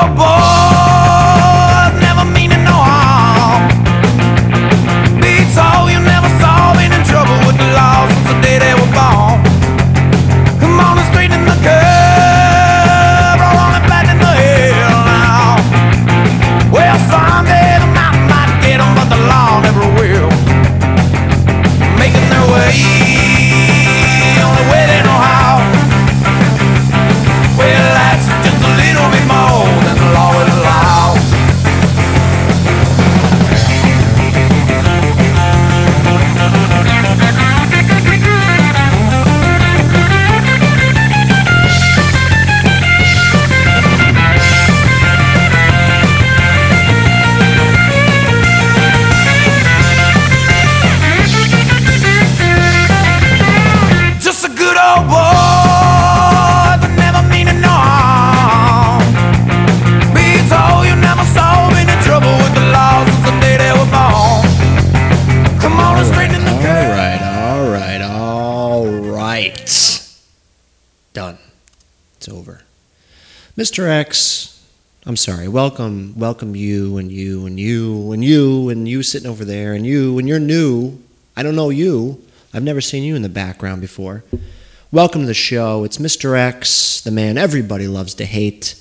old boys, never meaning no harm. Beats all you never saw, been in trouble with the law since the day they were born. Come on and straighten the curve, roll on and flatten the hill now. Well, someday the mountain might get them, but the law never will. Making their way, only way they know how. Well, that's just a little bit more than the law will allow. Just a good old boy, but never meaning no harm. Beats all you never saw, been in trouble with the law since the day they were born. Come on and straighten the curve. All right. Done. It's over. Mr. X, I'm sorry. Welcome you and you and you and you and you sitting over there and you and you're new. I don't know you. I've never seen you in the background before. Welcome to the show. It's Mr. X, the man everybody loves to hate.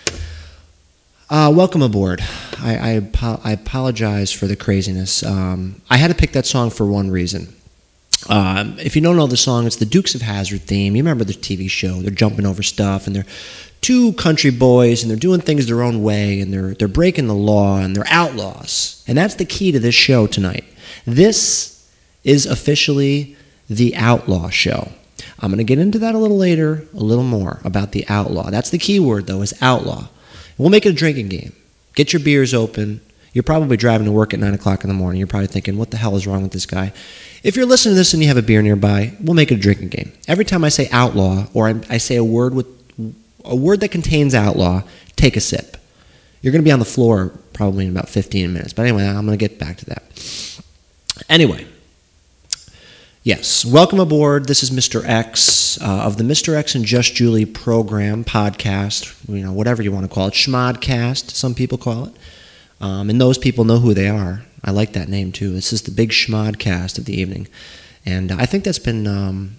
Welcome aboard. I apologize for the craziness. I had to pick that song for one reason. If you don't know the song, it's the Dukes of Hazzard theme. You remember the TV show. They're jumping over stuff, and they're two country boys, and they're doing things their own way, and they're breaking the law, and they're outlaws. And that's the key to this show tonight. This is officially the Outlaw Show. I'm going to get into that a little later, a little more about the outlaw. That's the key word, though, is outlaw. We'll make it a drinking game. Get your beers open. You're probably driving to work at 9 o'clock in the morning. You're probably thinking, what the hell is wrong with this guy? If you're listening to this and you have a beer nearby, we'll make it a drinking game. Every time I say outlaw, or I say a word that contains outlaw, take a sip. You're going to be on the floor probably in about 15 minutes. But anyway, I'm going to get back to that. Anyway. Yes, welcome aboard. This is Mr. X of the Mr. X and Just Julie program, podcast, whatever you want to call it, Schmodcast, some people call it. And those people know who they are. I like that name too. This is the big Schmodcast of the evening, and I think that's been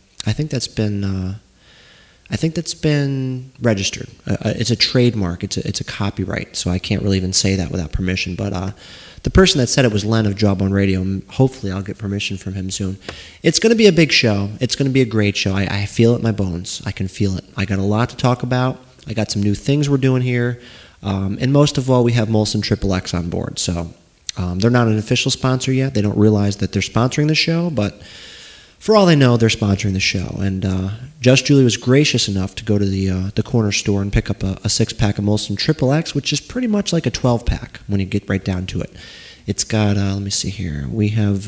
registered. It's a trademark. It's a copyright. So I can't really even say that without permission. But the person that said it was Len of Jawbone Radio. Hopefully I'll get permission from him soon. It's going to be a big show. It's going to be a great show. I feel it in my bones. I can feel it. I got a lot to talk about. I got some new things we're doing here. And most of all, we have Molson Triple X on board. So they're not an official sponsor yet. They don't realize that they're sponsoring the show. But for all they know, they're sponsoring the show. And Just Julie was gracious enough to go to the corner store and pick up a 6-pack of Molson Triple X, which is pretty much like a 12-pack when you get right down to it. It's got, let me see here, we have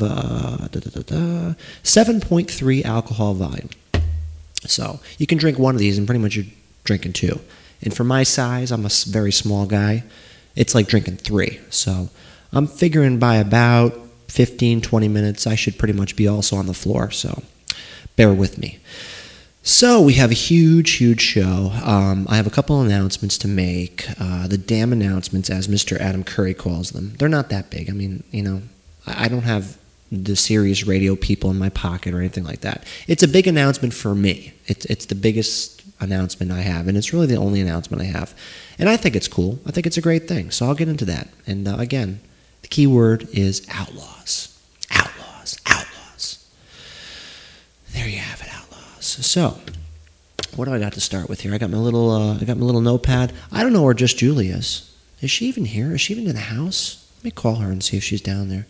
7.3 alcohol volume. So you can drink one of these and pretty much you're drinking two. And for my size, I'm a very small guy, it's like drinking 3. So I'm figuring by about 15, 20 minutes, I should pretty much be also on the floor, so bear with me. So we have a huge, huge show. I have a couple announcements to make. The damn announcements, as Mr. Adam Curry calls them. They're not that big. I mean, I don't have the Sirius radio people in my pocket or anything like that. It's a big announcement for me. It's the biggest announcement I have, and it's really the only announcement I have. And I think it's cool. I think it's a great thing, so I'll get into that. And again, the key word is outlaws. Outlaws. Outlaws. There you have it, outlaws. So, what do I got to start with here? I got my little notepad. I don't know where Just Julie is. Is she even here? Is she even in the house? Let me call her and see if she's down there.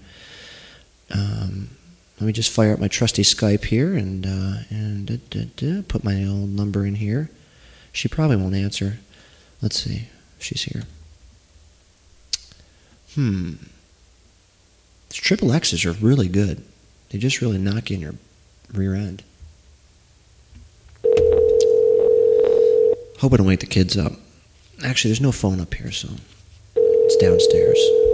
Let me just fire up my trusty Skype here and put my old number in here. She probably won't answer. Let's see if she's here. These triple X's are really good. They just really knock you in your rear end. Hope I don't wake the kids up. Actually, there's no phone up here, so it's downstairs.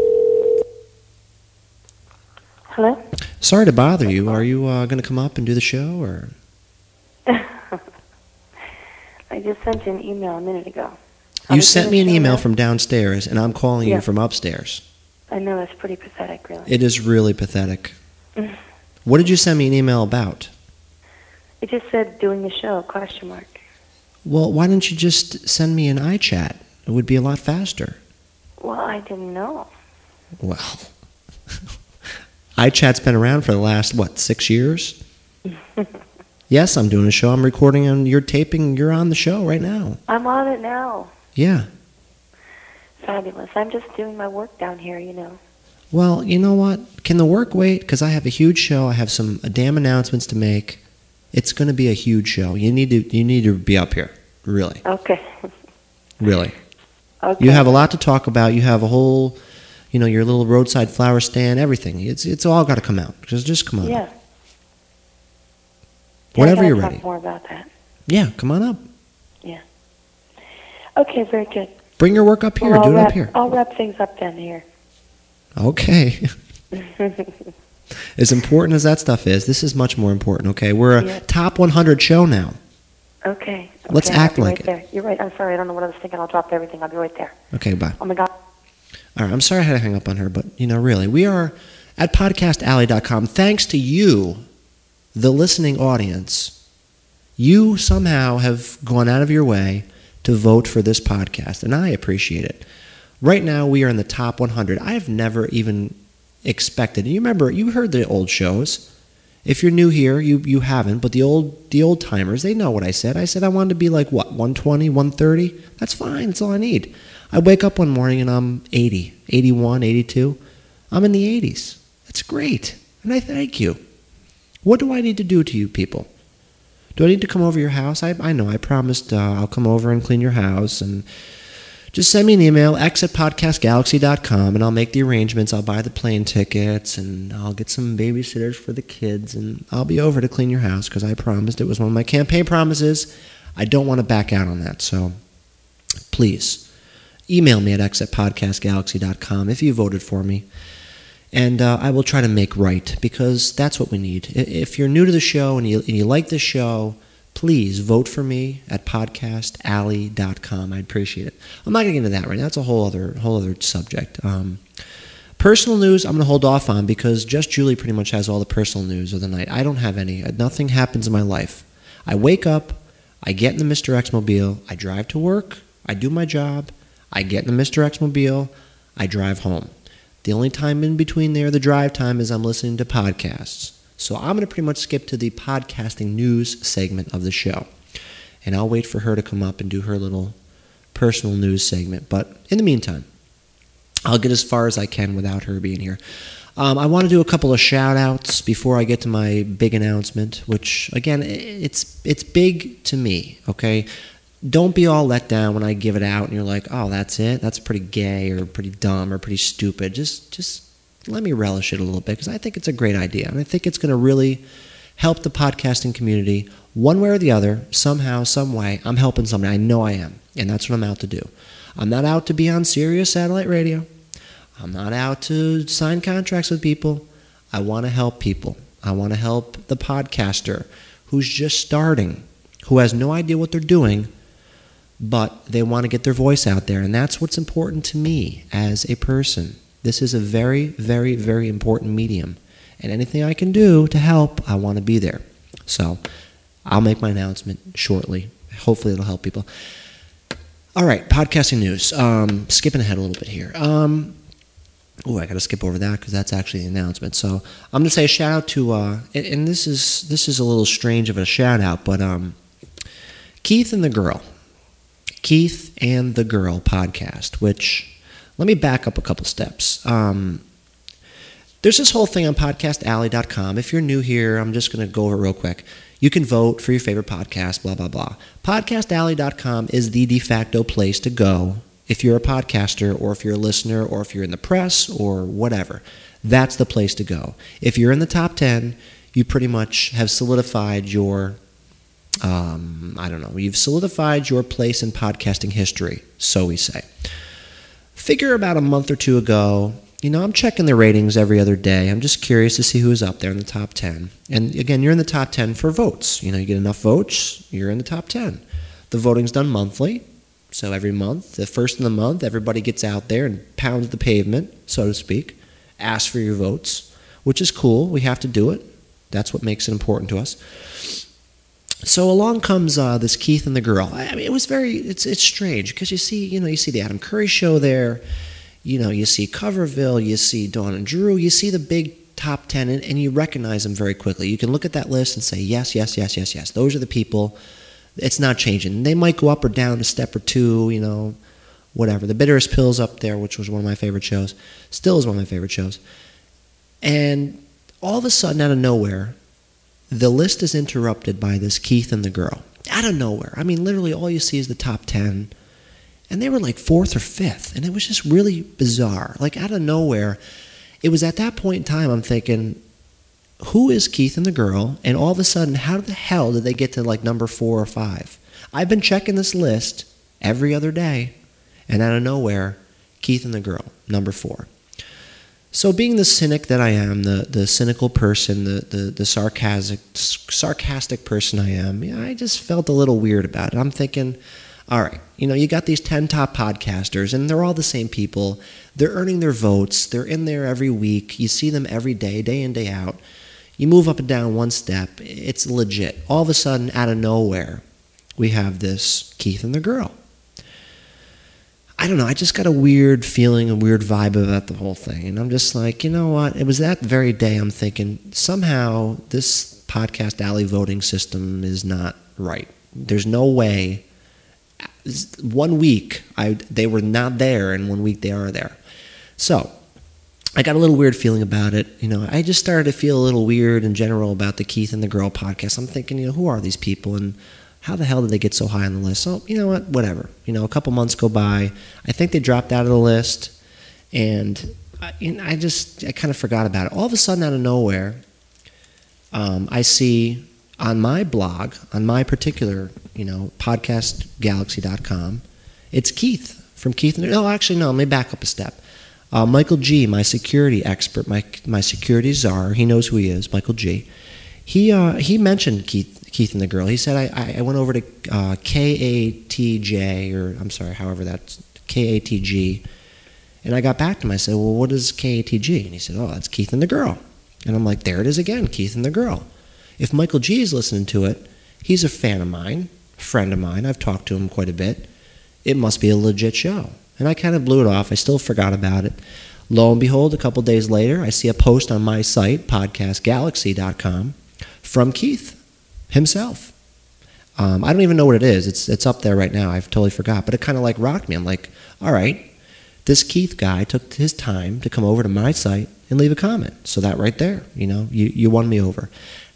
Hello? Sorry to bother you. Are you going to come up and do the show, or? I just sent you an email a minute ago. You sent me an email from downstairs, and I'm calling you from upstairs. I know, it's pretty pathetic, really. It is really pathetic. What did you send me an email about? It just said doing the show, ? Well, why didn't you just send me an iChat? It would be a lot faster. Well, I didn't know. Well, iChat's been around for the last, 6 years? Yes, I'm doing a show. I'm recording, and you're taping. You're on the show right now. I'm on it now. Yeah. Fabulous. I'm just doing my work down here, Well, you know what? Can the work wait? Because I have a huge show. I have some damn announcements to make. It's going to be a huge show. You need to be up here. Really. Okay. Really. Okay. You have a lot to talk about. You have a whole, your little roadside flower stand, everything. It's all got to come out. Just come on. Yeah. Whenever you're ready. Talk more about that. Yeah, come on up. Yeah. Okay, very good. Bring your work up here. Well, Do it up here. I'll wrap things up then here. Okay. As important as that stuff is, this is much more important, okay? We're a top 100 show now. Okay. Let's act like it. There. You're right. I'm sorry. I don't know what I was thinking. I'll drop everything. I'll be right there. Okay, bye. Oh, my God. All right, I'm sorry I had to hang up on her, but, really, we are at podcastalley.com. Thanks to you, the listening audience, you somehow have gone out of your way to vote for this podcast, and I appreciate it. Right now, we are in the top 100. I have never even expected. You remember, you heard the old shows. If you're new here, you haven't, but the old timers, they know what I said. I said I wanted to be like, 120, 130? That's fine. That's all I need. I wake up one morning and I'm 80, 81, 82. I'm in the 80s. That's great, and I thank you. What do I need to do to you people? Do I need to come over your house? I know, I promised I'll come over and clean your house, and just send me an email, x@podcastgalaxy.com, and I'll make the arrangements. I'll buy the plane tickets, and I'll get some babysitters for the kids, and I'll be over to clean your house, because I promised. It was one of my campaign promises. I don't want to back out on that, so please, email me at x@podcastgalaxy.com if you voted for me. And I will try to make right, because that's what we need. If you're new to the show and you like the show, please vote for me at podcastalley.com. I'd appreciate it. I'm not going to get into that right now. That's a whole other subject. Personal news, I'm going to hold off on, because Just Julie pretty much has all the personal news of the night. I don't have any. Nothing happens in my life. I wake up, I get in the Mr. X Mobile, I drive to work, I do my job, I get in the Mr. X Mobile, I drive home. The only time in between there, the drive time, is I'm listening to podcasts. So I'm going to pretty much skip to the podcasting news segment of the show. And I'll wait for her to come up and do her little personal news segment. But in the meantime, I'll get as far as I can without her being here. I want to do a couple of shout-outs before I get to my big announcement, which, again, it's big to me, okay? Don't be all let down when I give it out and you're like, oh, that's it? That's pretty gay or pretty dumb or pretty stupid. Just let me relish it a little bit, because I think it's a great idea. And I think it's going to really help the podcasting community one way or the other, somehow, some way. I'm helping somebody. I know I am. And that's what I'm out to do. I'm not out to be on Sirius Satellite Radio. I'm not out to sign contracts with people. I want to help people. I want to help the podcaster who's just starting, who has no idea what they're doing, but they want to get their voice out there. And that's what's important to me as a person. This is a very, very, very important medium. And anything I can do to help, I want to be there. So I'll make my announcement shortly. Hopefully it'll help people. All right, podcasting news. Skipping ahead a little bit here. I got to skip over that because that's actually the announcement. So I'm going to say a shout out to, and this is a little strange of a shout out, but Keith and the Girl podcast, which, let me back up a couple steps. There's this whole thing on podcastalley.com. If you're new here, I'm just going to go over it real quick. You can vote for your favorite podcast, blah, blah, blah. Podcastalley.com is the de facto place to go if you're a podcaster, or if you're a listener, or if you're in the press, or whatever. That's the place to go. If you're in the top 10, you pretty much have solidified your, you've solidified your place in podcasting history, so we say. Figure about a month or two ago, I'm checking the ratings every other day. I'm just curious to see who's up there in the top 10. And again, you're in the top 10 for votes. You get enough votes, you're in the top 10. The voting's done monthly. So every month, the first of the month, everybody gets out there and pounds the pavement, so to speak, asks for your votes, which is cool. We have to do it. That's what makes it important to us. So along comes this Keith and the girl. I mean, it's strange because you see the Adam Curry show there. You see Coverville, you see Dawn and Drew, you see the big top 10, and you recognize them very quickly. You can look at that list and say, yes. Those are the people. It's not changing. They might go up or down a step or two, whatever. The Bitterest Pills up there, which was one of my favorite shows, still is one of my favorite shows. And all of a sudden, out of nowhere, the list is interrupted by this Keith and the girl. Out of nowhere. I mean, literally all you see is the top 10. And they were like 4th or 5th. And it was just really bizarre. Like out of nowhere. It was at that point in time I'm thinking, who is Keith and the girl? And all of a sudden, how the hell did they get to like number 4 or 5? I've been checking this list every other day. And out of nowhere, Keith and the girl, number 4. So being the cynic that I am, the cynical person, the sarcastic person I am, I just felt a little weird about it. I'm thinking, all right, you got these 10 top podcasters, and they're all the same people. They're earning their votes. They're in there every week. You see them every day, day in, day out. You move up and down one step. It's legit. All of a sudden, out of nowhere, we have this Keith and the girl. I don't know, I just got a weird feeling, a weird vibe about the whole thing. And I'm just like, you know what? It was that very day I'm thinking, somehow this Podcast Alley voting system is not right. There's no way. 1 week, they were not there, and 1 week they are there. So I got a little weird feeling about it. I just started to feel a little weird in general about the Keith and the Girl podcast. I'm thinking, who are these people? And how the hell did they get so high on the list? So, you know what? Whatever. A couple months go by. I think they dropped out of the list, and I kind of forgot about it. All of a sudden, out of nowhere, I see on my blog, on my particular, podcastgalaxy.com, it's Keith from Keith. No, actually, no. Let me back up a step. Michael G., my security expert, my security czar, he knows who he is, Michael G., he mentioned Keith and the girl. He said, I went over to KATJ, or I'm sorry, however that's KATG, and I got back to him. I said, well, what is KATG? And he said, oh, that's Keith and the girl. And I'm like, there it is again, Keith and the girl. If Michael G is listening to it, he's a fan of mine, a friend of mine. I've talked to him quite a bit. It must be a legit show. And I kind of blew it off. I still forgot about it. Lo and behold, a couple days later, I see a post on my site, podcastgalaxy.com, from Keith himself. I don't even know what it is. It's up there right now. I've totally forgot. But it kind of like rocked me. I'm like, all right, this Keith guy took his time to come over to my site and leave a comment. So that right there, you won me over.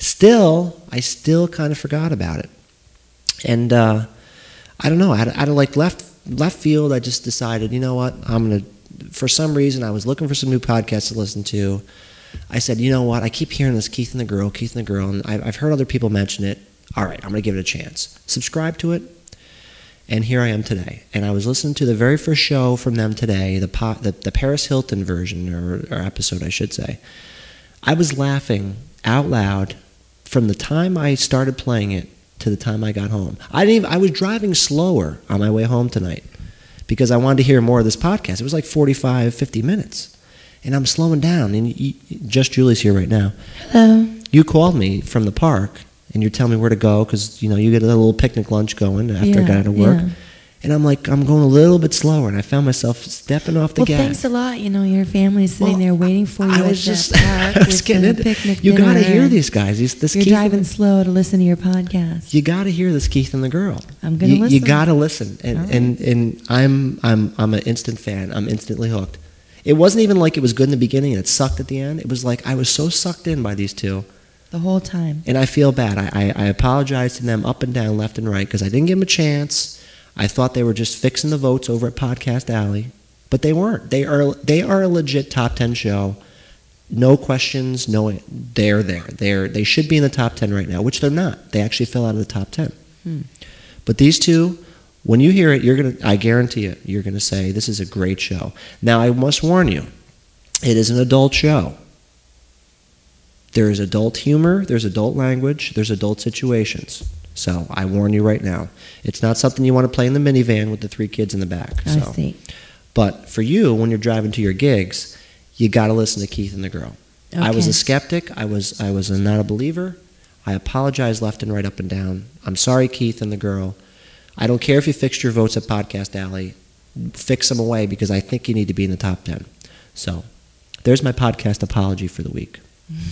I still kind of forgot about it. And I don't know. Out of like left field, I just decided, you know what? For some reason, I was looking for some new podcasts to listen to. I said, you know what? I keep hearing this Keith and the girl, and I've heard other people mention it. All right, I'm going to give it a chance. Subscribe to it, and here I am today. And I was listening to the very first show from them today, the Paris Hilton version, or episode, I should say. I was laughing out loud from the time I started playing it to the time I got home. I was driving slower on my way home tonight because I wanted to hear more of this podcast. It was like 45, 50 minutes. And I'm slowing down. And just Julie's here right now. Hello. You called me from the park, and you're telling me where to go because, you get a little picnic lunch going after I got out of work. Yeah. And I'm like, I'm going a little bit slower, and I found myself stepping off the gas. Well, thanks a lot. Your family's sitting there waiting for you. I was getting it. You got to hear these guys. You're driving slow to listen to your podcast. You got to hear this Keith and the girl. I'm going to listen. You got to listen, and I'm an instant fan. I'm instantly hooked. It wasn't even like it was good in the beginning and it sucked at the end. It was like I was so sucked in by these two. The whole time. And I feel bad. I apologize to them up and down, left and right, because I didn't give them a chance. I thought they were just fixing the votes over at Podcast Alley. But they weren't. They are a legit top 10 show. No questions. No, they're there. They should be in the top 10 right now, which they're not. They actually fell out of the top 10. But these two, when you hear it, I guarantee it, you're going to say, this is a great show. Now, I must warn you, it is an adult show. There is adult humor, there's adult language, there's adult situations. So I warn you right now. It's not something you want to play in the minivan with the 3 kids in the back. I see. But for you, when you're driving to your gigs, you got to listen to Keith and the Girl. Okay. I was a skeptic. I was not a believer. I apologize left and right, up and down. I'm sorry, Keith and the Girl. I don't care if you fixed your votes at Podcast Alley. Fix them away, because I think you need to be in the top 10. So there's my podcast apology for the week.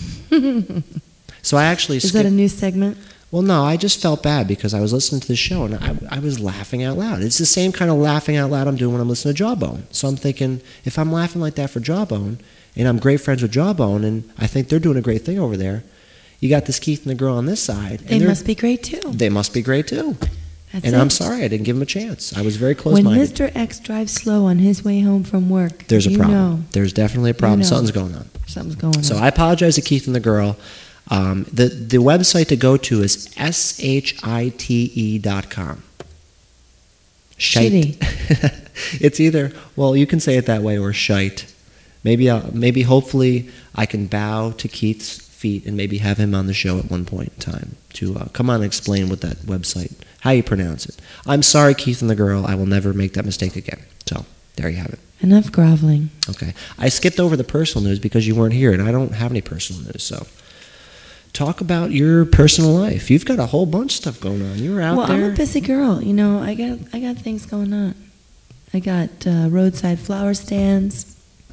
So I actually Is that a new segment? Well, no, I just felt bad because I was listening to the show and I was laughing out loud. It's the same kind of laughing out loud I'm doing when I'm listening to Jawbone. So I'm thinking, if I'm laughing like that for Jawbone, and I'm great friends with Jawbone, and I think they're doing a great thing over there, you got this Keith and the Girl on this side. They must be great too. They must be great too. That's and it. I'm sorry I didn't give him a chance. I was very close-minded. When Mr. X drives slow on his way home from work, there's a problem. Know. There's definitely a problem. You know. Something's going on. Something's going on. So I apologize to Keith and the Girl. The website to go to is shite.com. Shitty. It's either, well, you can say it that way, or shite. Maybe hopefully I can bow to Keith's feet and maybe have him on the show at one point in time to come on and explain what that website, how you pronounce it. I'm sorry, Keith and the Girl. I will never make that mistake again. So there you have it. Enough groveling. Okay. I skipped over the personal news because you weren't here, and I don't have any personal news, so talk about your personal life. You've got a whole bunch of stuff going on. You were out there. Well, I'm a busy girl. You know, I got things going on. I got roadside flower stands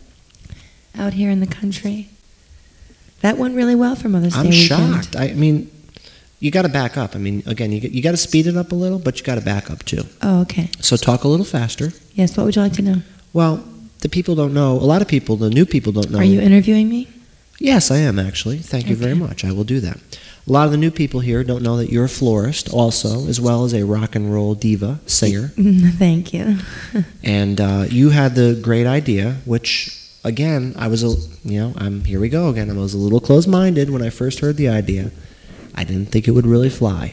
out here in the country. That went really well for Mother's Day weekend. I'm shocked. I mean, you got to back up. I mean, again, you got to speed it up a little, but you got to back up too. Oh, okay. So talk a little faster. Yes, what would you like to know? Well, the people don't know. A lot of people, the new people don't know. Are you interviewing me? Yes, I am, actually. Thank you very much. I will do that. A lot of the new people here don't know that you're a florist also, as well as a rock and roll diva singer. Thank you. And you had the great idea, which, again, here we go again. I was a little closed-minded when I first heard the idea. I didn't think it would really fly.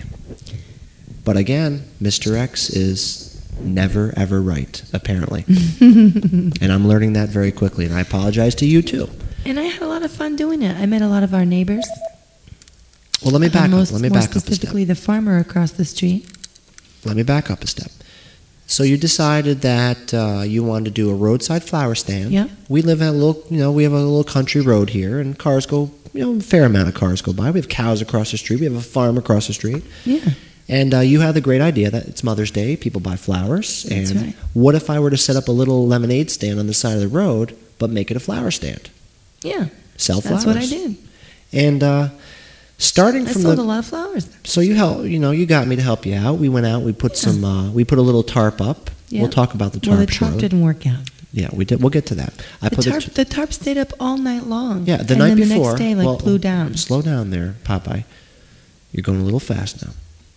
But again, Mr. X is never, ever right, apparently. And I'm learning that very quickly, and I apologize to you, too. And I had a lot of fun doing it. I met a lot of our neighbors. Well, let me back up. Let me back up a step. Specifically, the farmer across the street. Let me back up a step. So you decided that you wanted to do a roadside flower stand. Yeah. We live at a little, we have a little country road here, and cars go, a fair amount of cars go by. We have cows across the street. We have a farm across the street. Yeah. And you had the great idea that it's Mother's Day. People buy flowers. That's and right. What if I were to set up a little lemonade stand on the side of the road, but make it a flower stand? Yeah. Sell flowers. That's what I did. And starting from I sold a lot of flowers. So you got me to help you out. We went out. We put we put a little tarp up. Yeah. We'll talk about the tarp. Well, the tarp shortly. didn't work out. Yeah, we did. We'll get to that. The tarp stayed up all night long. Yeah, the night before. The next day, blew down. Slow down there, Popeye. You're going a little fast now.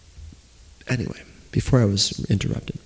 Anyway, before I was interrupted.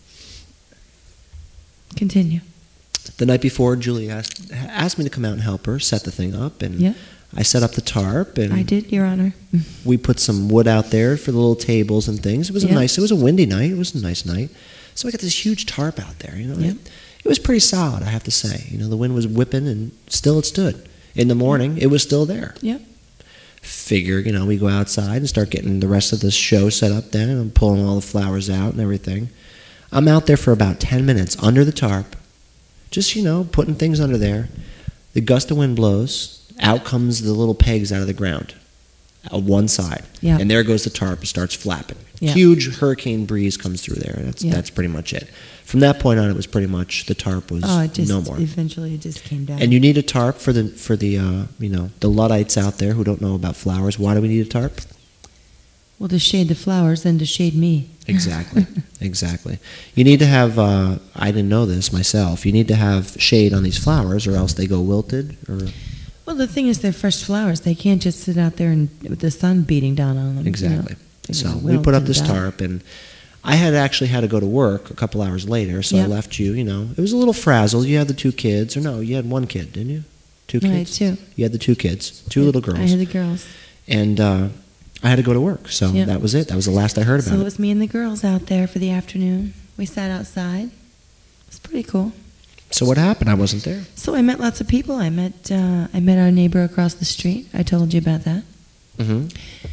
Continue. The night before, Julie asked me to come out and help her set the thing up, and Yeah. I set up the tarp, and I did, Your Honor. we put some wood out there for the little tables and things. It was Yeah. it was a windy night. It was a nice night. So I got this huge tarp out there, Yeah. It was pretty solid, I have to say. The wind was whipping, and still it stood. In the morning, it was still there. Yeah. Figure, we go outside and start getting the rest of the show set up then, and I'm pulling all the flowers out and everything. I'm out there for about 10 minutes under the tarp, just, putting things under there. The gust of wind blows. Out comes the little pegs out of the ground, one side. Yeah. And there goes the tarp. It starts flapping. Yeah. Huge hurricane breeze comes through there. That's pretty much it. From that point on, it was pretty much the tarp was no more. Eventually it just came down. And you need a tarp for the the Luddites out there who don't know about flowers. Why do we need a tarp? Well, to shade the flowers, then to shade me. Exactly. Exactly. You need to have, I didn't know this myself, you need to have shade on these flowers or else they go wilted. Well, the thing is, they're fresh flowers. They can't just sit out there with the sun beating down on them. Exactly. So we put up this tarp, and I had to go to work a couple hours later, so I left you, it was a little frazzled. You had the 2 kids, or no, you had 1 kid, didn't you? 2 kids? Right, 2. You had the 2 kids, 2 little girls. I had the girls. And I had to go to work, so that was it. That was the last I heard about it. So it was me and the girls out there for the afternoon. We sat outside. It was pretty cool. So what happened? I wasn't there. So I met lots of people. I met our neighbor across the street. I told you about that. Mm-hmm.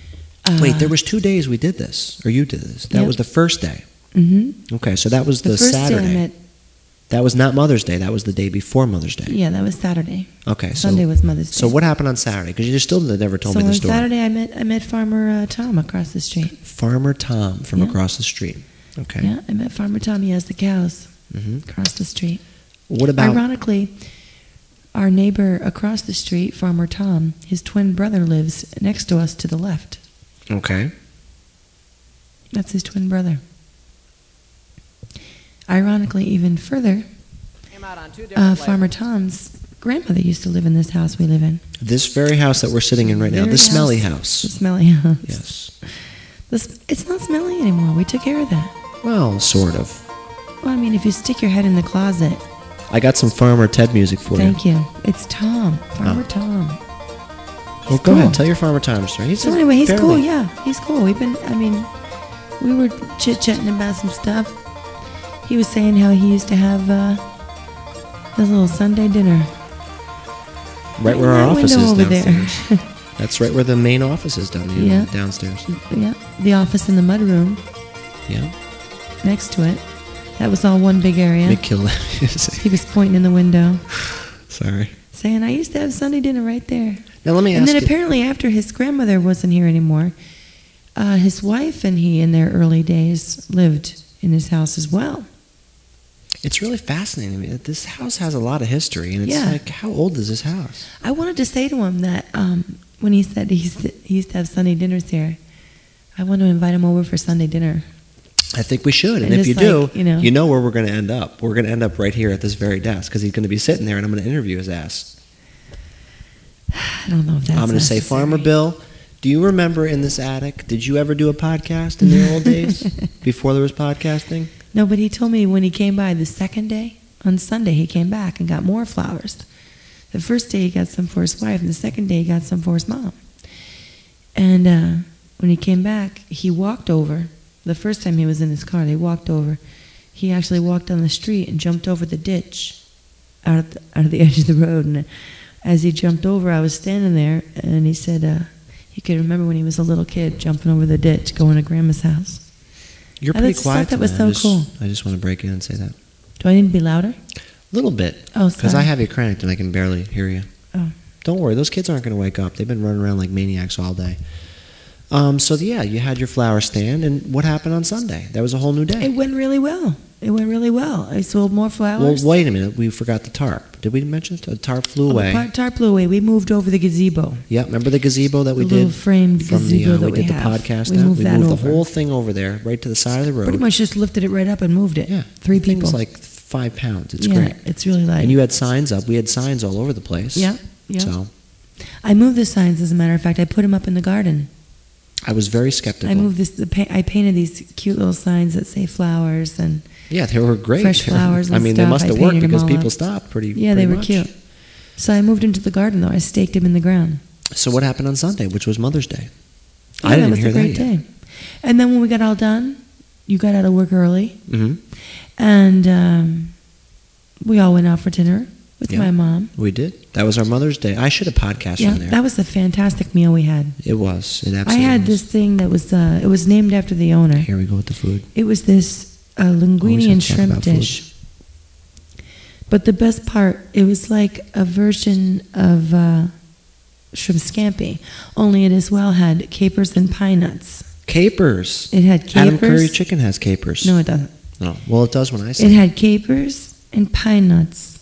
Wait, there was 2 days we did this, or you did this. That Yep. was the first day. Mm-hmm. Okay, so that was the first Saturday. day I met. That was not Mother's Day. That was the day before Mother's Day. Yeah, that was Saturday. Okay, Sunday was Mother's Day. So what happened on Saturday? Because you still never told me the on story. Saturday I met Farmer Tom across the street. Farmer Tom from Yeah. across the street. Okay. Yeah, I met Farmer Tom. He has the cows hmm across the street. What about? Ironically, our neighbor across the street, Farmer Tom, his twin brother lives next to us to the left. Okay. That's his twin brother. Ironically, even further, Farmer Tom's grandmother used to live in this house we live in. This very house that we're sitting in right now, Very the smelly The house. smelly house. Yes. It's not smelly anymore. We took care of that. Well, sort of. Well, I mean, if you stick your head in the closet, I got some Farmer Ted music for you. thank you. It's Tom, Farmer Tom. Well, go ahead. Tell your Farmer Tom story. So anyway, he's cool. Yeah, he's cool. We were chit-chatting about some stuff. He was saying how he used to have his little Sunday dinner. Right where in our that office is window over there. downstairs. That's right where the main office is Yeah. downstairs. Yeah, the office in the mudroom Yeah. next to it. That was all one big area. They kill that music. He was pointing in the window, Sorry. saying, "I used to have Sunday dinner right there." Now let me ask And then you. apparently, after his grandmother wasn't here anymore, his wife and he, in their early days, lived in his house as well. It's really fascinating to me that this house has a lot of history, and it's Yeah. like, how old is this house? I wanted to say to him that when he said he used to have Sunday dinners here, I want to invite him over for Sunday dinner. I think we should, and And if you it's do, like, you know where we're going to end up. We're going to end up right here at this very desk because he's going to be sitting there, and I'm going to interview his ass. I don't know if that's I'm going to say, necessary. Farmer Bill, do you remember in this attic? Did you ever do a podcast in the old days before there was podcasting? No, but he told me when he came by the second day, on Sunday, he came back and got more flowers. The first day he got some for his wife, and the second day he got some for his mom. And when he came back, he walked over. The first time he was in his car, they walked over. He actually walked down the street and jumped over the ditch out of the edge of the road. And as he jumped over, I was standing there, and he said he could remember when he was a little kid jumping over the ditch, going to Grandma's house. You're I pretty just quiet. thought that was tonight. so cool. I just want to break in and say that. Do I need to be louder? A little bit. Oh, Because sorry. I have you cranked and I can barely hear you. Oh. Don't worry, those kids aren't going to wake up. They've been running around like maniacs all day. So yeah, you had your flower stand, and what happened on Sunday? That was a whole new day. It went really well. It went really well. I sold more Well, flowers. wait a minute. We forgot the tarp. Did we mention it? The tarp flew away. The tarp flew away. We moved over the gazebo. Yeah, remember the gazebo that we The did? little framed from gazebo the, that we we did have. the podcast We out. moved We that moved over. the whole thing over there, right to the side of the road. Pretty much just lifted it right up and moved it. Yeah. 3 The thing's people. like 5 pounds. It's yeah, great. it's really light. And you had signs up. We had signs all over the place. Yeah, yeah. So I moved the signs, as a matter of fact. I put them up in the garden. I was very skeptical. I moved I painted these cute little signs that say flowers and Yeah, they were great. fresh flowers and I mean, they stuff. must I have worked painted 'em because all people up. stopped pretty Yeah, they pretty were much. cute. So I moved into the garden, though. I staked them in the ground. So what happened on Sunday, which was Mother's Day? Yeah, I didn't that was hear a great that yet. day. And then when we got all done, you got out of work early, Mm-hmm. and we all went out for dinner with Yeah. my mom. We did. That was our Mother's Day. I should have podcast Yeah, from there. that was a fantastic meal we had. It was. It I absolutely had was. this thing that was it was named after the owner. Here we go with the food. It was this Always linguine have and to talk shrimp about food. dish. But the best part, it was like a version of shrimp scampi, only it as well had capers and pine nuts. Capers. It had capers. Adam Curry Chicken has capers. No, it doesn't. No. Well, it does when I say It had capers and pine nuts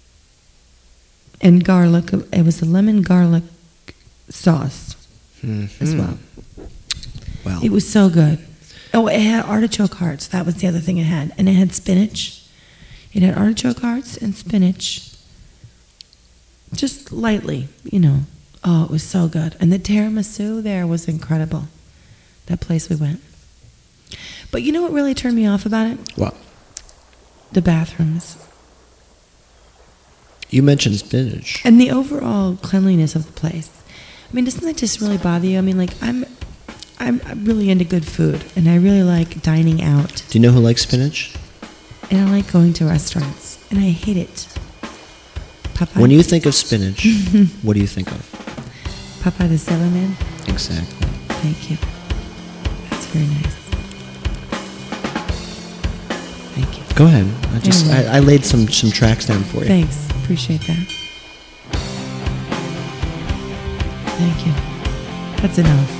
and garlic. It was a lemon garlic sauce as well. Well, It was so good. Oh, it had artichoke hearts. That was the other thing it had. And it had spinach. It had artichoke hearts and spinach. Just lightly, you know. Oh, it was so good. And the tiramisu there was incredible. That place we went. But you know what really turned me off about it? what? The bathrooms. You mentioned spinach. And the overall cleanliness of the place. I mean, doesn't that just really bother you? I mean, like, I'm really into good food, and I really like dining out, Do you know who likes spinach? and I like going to restaurants, and I hate it. Popeye, When you think of spinach, what do you think of? Popeye the Sailor Man. Exactly. Thank you. That's very nice. Thank you. Go ahead. Anyway. I laid some tracks down for you. Thanks. Appreciate that. Thank you. That's enough.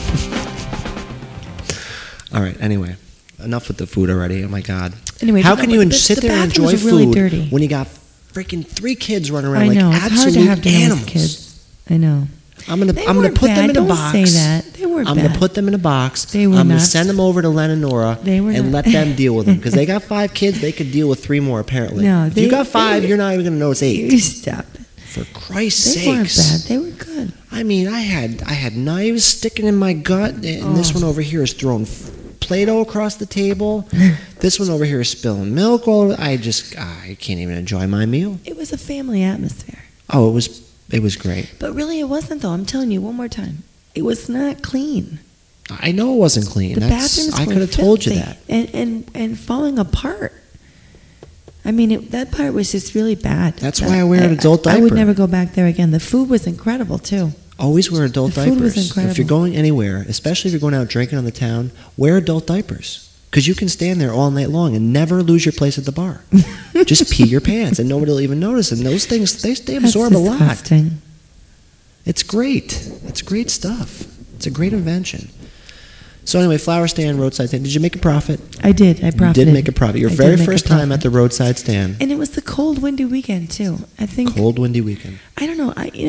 All right. Anyway, enough with the food already. Oh my God. Anyway, how can you sit there and enjoy really food dirty. when you got freaking 3 kids running around I know. like It's hard absolute to have dinner animals? with kids. I know. I'm gonna They put weren't them bad. in a Don't box. say that. They weren't I'm bad. gonna put them in a box. They were I'm gonna not. send them over to Len and Nora They were and not. let them deal with them because they got 5 kids. They could deal with 3 more apparently. No, if you got 5, you're not even gonna notice 8. You stop it. For Christ's They weren't sakes! bad. They were good. I mean, I had knives sticking in my gut, and this one over here is throwing Play-Doh across the table. This one over here is spilling milk all over. I can't even enjoy my meal. It was a family atmosphere. Oh, it was great. But really, it wasn't, though. I'm telling you one more time. It was not clean. I know it wasn't clean. The bathrooms I were could have told you filthy that. and falling apart. I mean, that part was just really bad. That's why I wear an adult I would diaper. never go back there again. The food was incredible, too. Always wear adult The diapers. food was incredible. If you're going anywhere, especially if you're going out drinking on the town, wear adult diapers. Because you can stand there all night long and never lose your place at the bar. Just pee your pants and nobody will even notice. And those things, they absorb That's a lot. disgusting. It's great. It's great stuff. It's a great invention. So anyway, flower stand, roadside stand. Did you make a profit? I did. I profited. You did make a profit. Your I very did make a first time profit. at the roadside stand. And it was the cold, windy weekend, too. I think. Cold, windy weekend. I don't know.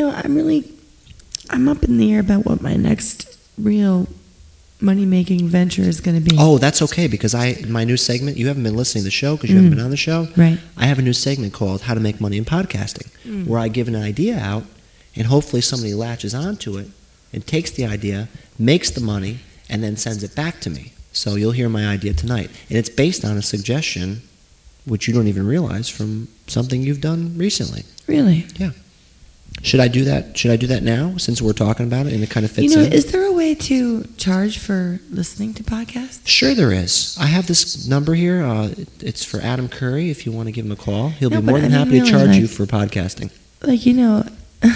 I'm up in the air about what my next real money-making venture is going to be. Oh, that's okay because my new segment, you haven't been listening to the show because you haven't been on the show. Right. I have a new segment called How to Make Money in Podcasting where I give an idea out and hopefully somebody latches onto it and takes the idea, makes the money, and then sends it back to me. So you'll hear my idea tonight. And it's based on a suggestion which you don't even realize from something you've done recently. Really? Yeah. Should I do that? Should I do that now since we're talking about it and it kind of fits You know, in? is there a way to charge for listening to podcasts? Sure there is. I have this number here. It's for Adam Curry if you want to give him a call. He'll No, be but more than I mean, happy to really, charge like- you for podcasting. Like, you know.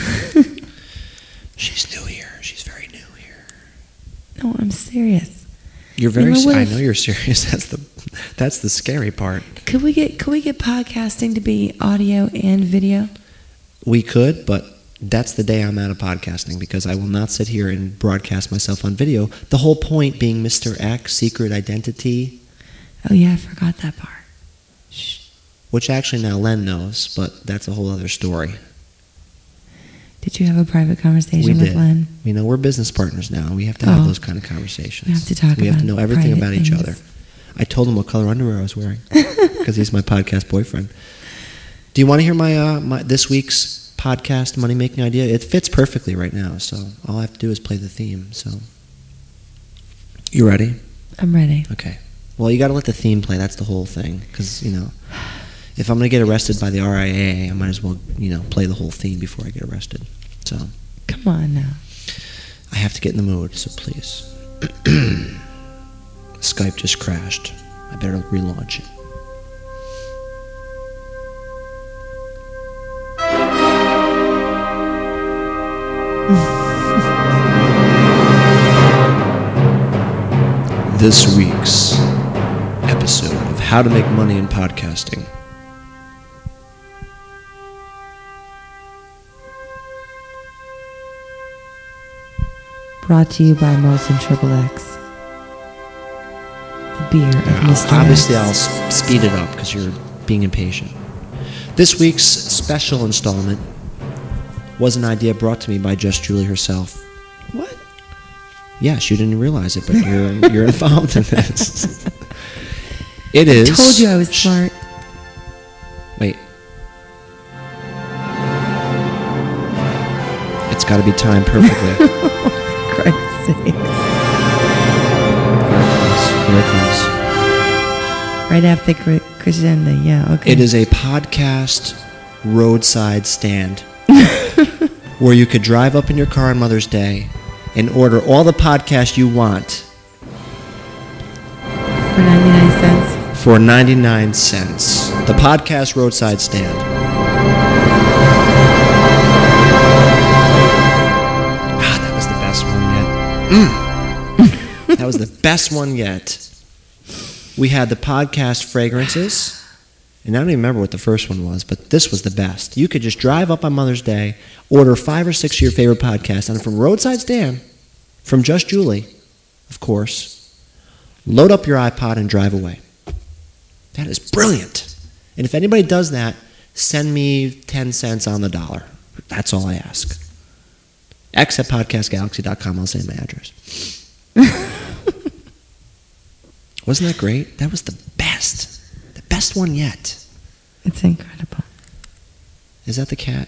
She's new here. She's very new here. No, I'm serious. You're very know, what I if- know you're serious. That's the scary part. Could we get podcasting to be audio and video? We could, but that's the day I'm out of podcasting because I will not sit here and broadcast myself on video. The whole point being Mr. X, secret identity, Oh yeah, I forgot that part. Shh. which actually now Len knows, but that's a whole other story. Did you have a private conversation We with did. Len? You know, we're business partners now. We have to have Oh. those kind of conversations. We have to talk We have to about know everything private about each things. other. I told him what color underwear I was wearing because he's my podcast boyfriend. Do you want to hear my this week's podcast money making idea? It fits perfectly right now, so all I have to do is play the theme. So, you ready? I'm ready. Okay. Well, you got to let the theme play. That's the whole thing. Because if I'm going to get arrested by the RIAA, I might as well play the whole theme before I get arrested. So Come on now. I have to get in the mood. So please. Skype just crashed. I better relaunch it. This week's episode of How to Make Money in Podcasting. Brought to you by Molson Triple X. The beer of Mr. Obviously, X. I'll speed it up because you're being impatient. This week's special installment was an idea brought to me by Just Julie herself. What? Yes, you didn't realize it, but you're involved in this. It is. I told you I was smart. Wait. It's got to be timed perfectly. For Christ's sake. Here it comes. Right after crescendo, yeah, okay. It is a podcast roadside stand where you could drive up in your car on Mother's Day and order all the podcasts you want For 99 cents. for 99 cents. The podcast roadside stand. Ah, that was the best one yet. was the best one yet. We had the podcast fragrances, and I don't even remember what the first one was, but this was the best. You could just drive up on Mother's Day, order 5 or 6 of your favorite podcasts, and from Roadside Stan, from Just Julie, of course, load up your iPod and drive away. That is brilliant. And if anybody does that, send me 10 cents on the dollar. That's all I ask. x@podcastgalaxy.com. I'll say my address. Wasn't that great? That was the best. The best one yet. It's incredible. Is that the cat?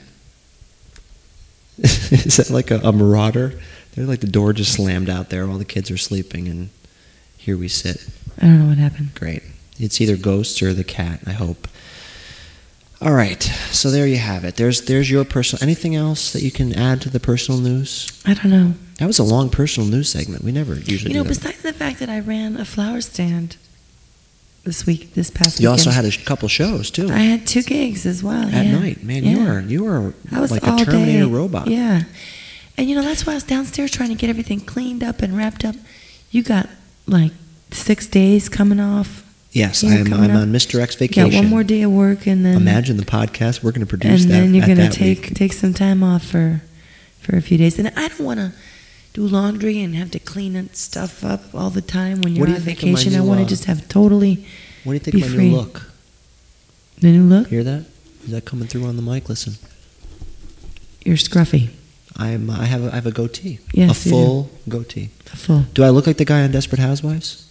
Is that like a marauder? They're like the door just slammed out there. All the kids are sleeping, and here we sit. I don't know what happened. Great. It's either ghosts or the cat, I hope. All right. So there you have it. There's your personal... Anything else that you can add to the personal news? I don't know. That was a long personal news segment. We never usually do that. Besides the fact that I ran a flower stand this past You weekend. also had a couple shows, too. I had 2 gigs as well. At night. Man, you were I was like all a Terminator day. robot. Yeah. And that's why I was downstairs trying to get everything cleaned up and wrapped up. You got like 6 days coming off. Yes, You're I'm coming up. on Mr. X vacation. Got one more day of work, and then Imagine the podcast we're going to produce and that. then you're going to take some time off for a few days. And I don't want to do laundry and have to clean stuff up all the time when you're What do on you think of my vacation. I new, want to just have totally. What do you think be of my free. new look? The new look? Hear that? Is that coming through on the mic? Listen, You're scruffy. I have a goatee. Yes, a full goatee. A full. Do I look like the guy on Desperate Housewives?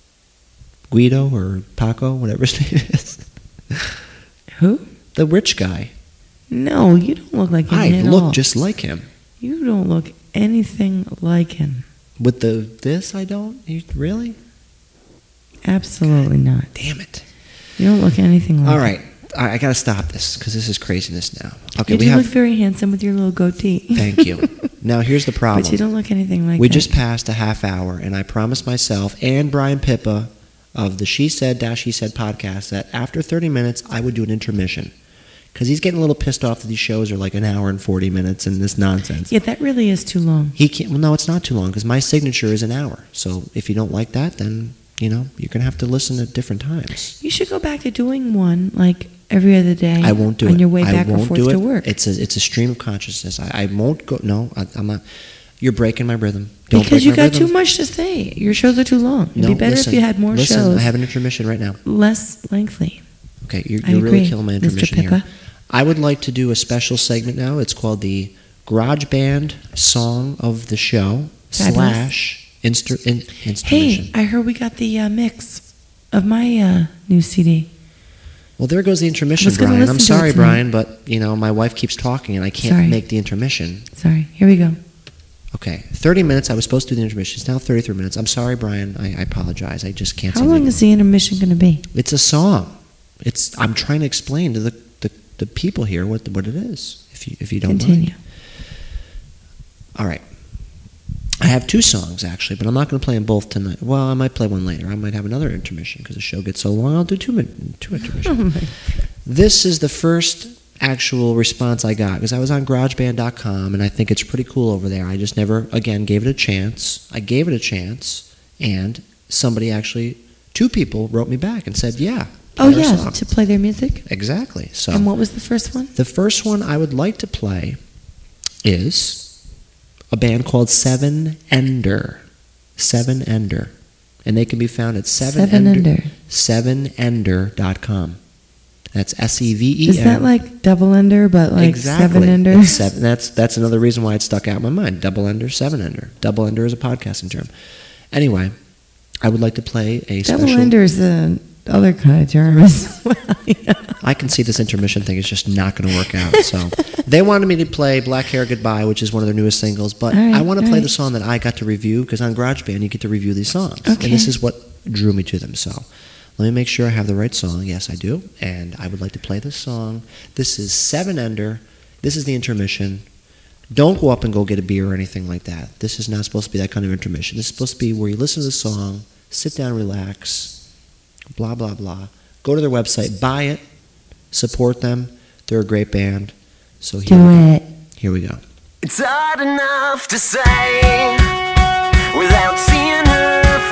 Guido or Paco, whatever his name is. Who? The rich guy. No, you don't look like him I at look all. just like him. You don't look anything like him. With this, I don't? Really? Absolutely not. Damn it. You don't look anything like All him. right. I got to stop this because this is craziness now. Okay, You do look very handsome with your little goatee. Thank you. Now, here's the problem. But you don't look anything like We that. just passed a half hour, and I promised myself and Brian Pippa of the She Said He Said podcast that after 30 minutes, I would do an intermission. Because he's getting a little pissed off that these shows are like an hour and 40 minutes and this nonsense. Yeah, that really is too long. He can't. Well, no, it's not too long because my signature is an hour. So if you don't like that, then, you're going to have to listen at different times. You should go back to doing one like every other day. I won't do on it. your way back I or won't forth do it. to work. It's a stream of consciousness. I won't go. No, I'm not. You're breaking my rhythm. Don't because break you my got rhythm. too much to say. Your shows are too long. It'd be better listen, if you had more listen, shows. I have an intermission right now. Less lengthy. Okay, you're I really agree, killing my Mr. intermission here. Pippa. I would like to do a special segment now. It's called the Garage Band Song of the Show Fabulous. / Instrumission. Hey, I heard we got the mix of my new CD. Well, there goes the intermission, I was gonna Brian. listen I'm to it sorry, tonight. Brian, but my wife keeps talking and I can't Sorry. make the intermission. Sorry. Here we go. Okay, 30 minutes. I was supposed to do the intermission. It's now 33 minutes. I'm sorry, Brian. I apologize. I just can't. How long is the intermission going to be? It's a song. I'm trying to explain to the people here what it is. If you don't Continue. mind. All right. I have 2 songs actually, but I'm not going to play them both tonight. Well, I might play one later. I might have another intermission because the show gets so long. I'll do 2 intermissions. Oh my. This is the first actual response I got because I was on GarageBand.com and I think it's pretty cool over there. I just never, again, gave it a chance. I gave it a chance, and somebody actually, 2 people wrote me back and said, "Yeah." Oh, play our yeah, song. to play their music? Exactly. So. And what was the first one? The first one I would like to play is a band called Seven Ender. Seven Ender. And they can be found at Seven Ender. sevenender.com. That's SEVEN. Is that like double ender, but like exactly. seven ender? It's seven, that's another reason why it stuck out in my mind. Double ender, seven ender. Double ender is a podcasting term. Anyway, I would like to play a Double special... ender is another kind of term as well. Yeah. I can see this intermission thing is just not going to work out. So they wanted me to play Black Hair Goodbye, which is one of their newest singles. But All right, I want to all play right. the song that I got to review because on GarageBand you get to review these songs. Okay. And this is what drew me to them. So let me make sure I have the right song. Yes, I do. And I would like to play this song. This is Seven Ender. This is the intermission. Don't go up and go get a beer or anything like that. This is not supposed to be that kind of intermission. This is supposed to be where you listen to the song, sit down, relax, blah, blah, blah. Go to their website, buy it, support them. They're a great band. So Do it. Here we go. It's hard enough to say without seeing her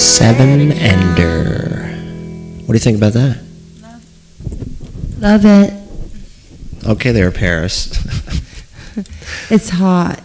Seven Ender. What do you think about that? Love it. Okay there, Paris. It's hot.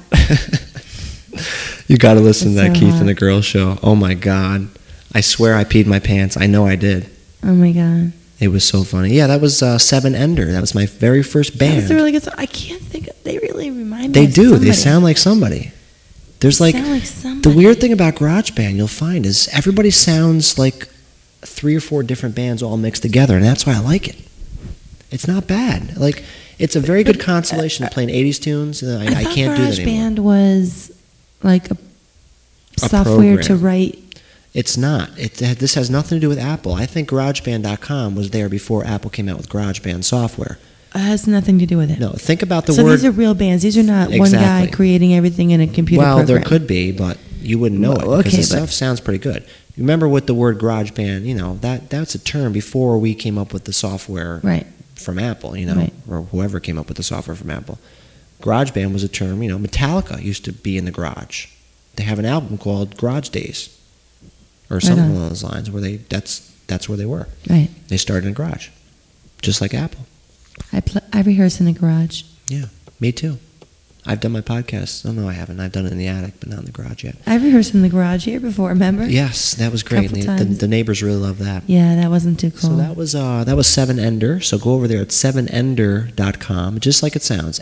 You got to listen to It's that so Keith hot. and the Girl show. Oh my God. I swear I peed my pants. I know I did. Oh my god. It was so funny. Yeah, that was Seven Ender. That was my very first band. That's a really good song. I can't think of, they really remind me They of do. somebody. They sound like somebody. There's They like, sound like somebody. the weird thing about GarageBand you'll find is everybody sounds like 3 or 4 different bands all mixed together, and that's why I like it. It's not bad. Like, it's a very good consolation to playing 80s tunes, and I thought can't do that anymore. GarageBand was like a software program. to write. It's not. This has nothing to do with Apple. I think GarageBand.com was there before Apple came out with GarageBand software. It has nothing to do with it. No, think about the so word. these are real bands. These are not one Exactly. guy creating everything in a computer Well, program. there could be, but you wouldn't know Well, it because okay, the but- stuff sounds pretty good. Remember with the word GarageBand, that's a term before we came up with the software Right. from Apple, Right. or whoever came up with the software from Apple. GarageBand was a term, Metallica used to be in the garage. They have an album called Garage Days, or something on. along those lines, where that's where they were. Right. They started in a garage, just like Apple. I rehearse in the garage. Yeah, me too. I've done my podcast. Oh no, I haven't. I've done it in the attic, but not in the garage yet. I rehearsed in the garage here before, remember? Yes, that was great. Couple And the, times. the neighbors really love that. Yeah, that wasn't too cool. So that was Seven Ender. So go over there at sevenender.com, just like it sounds.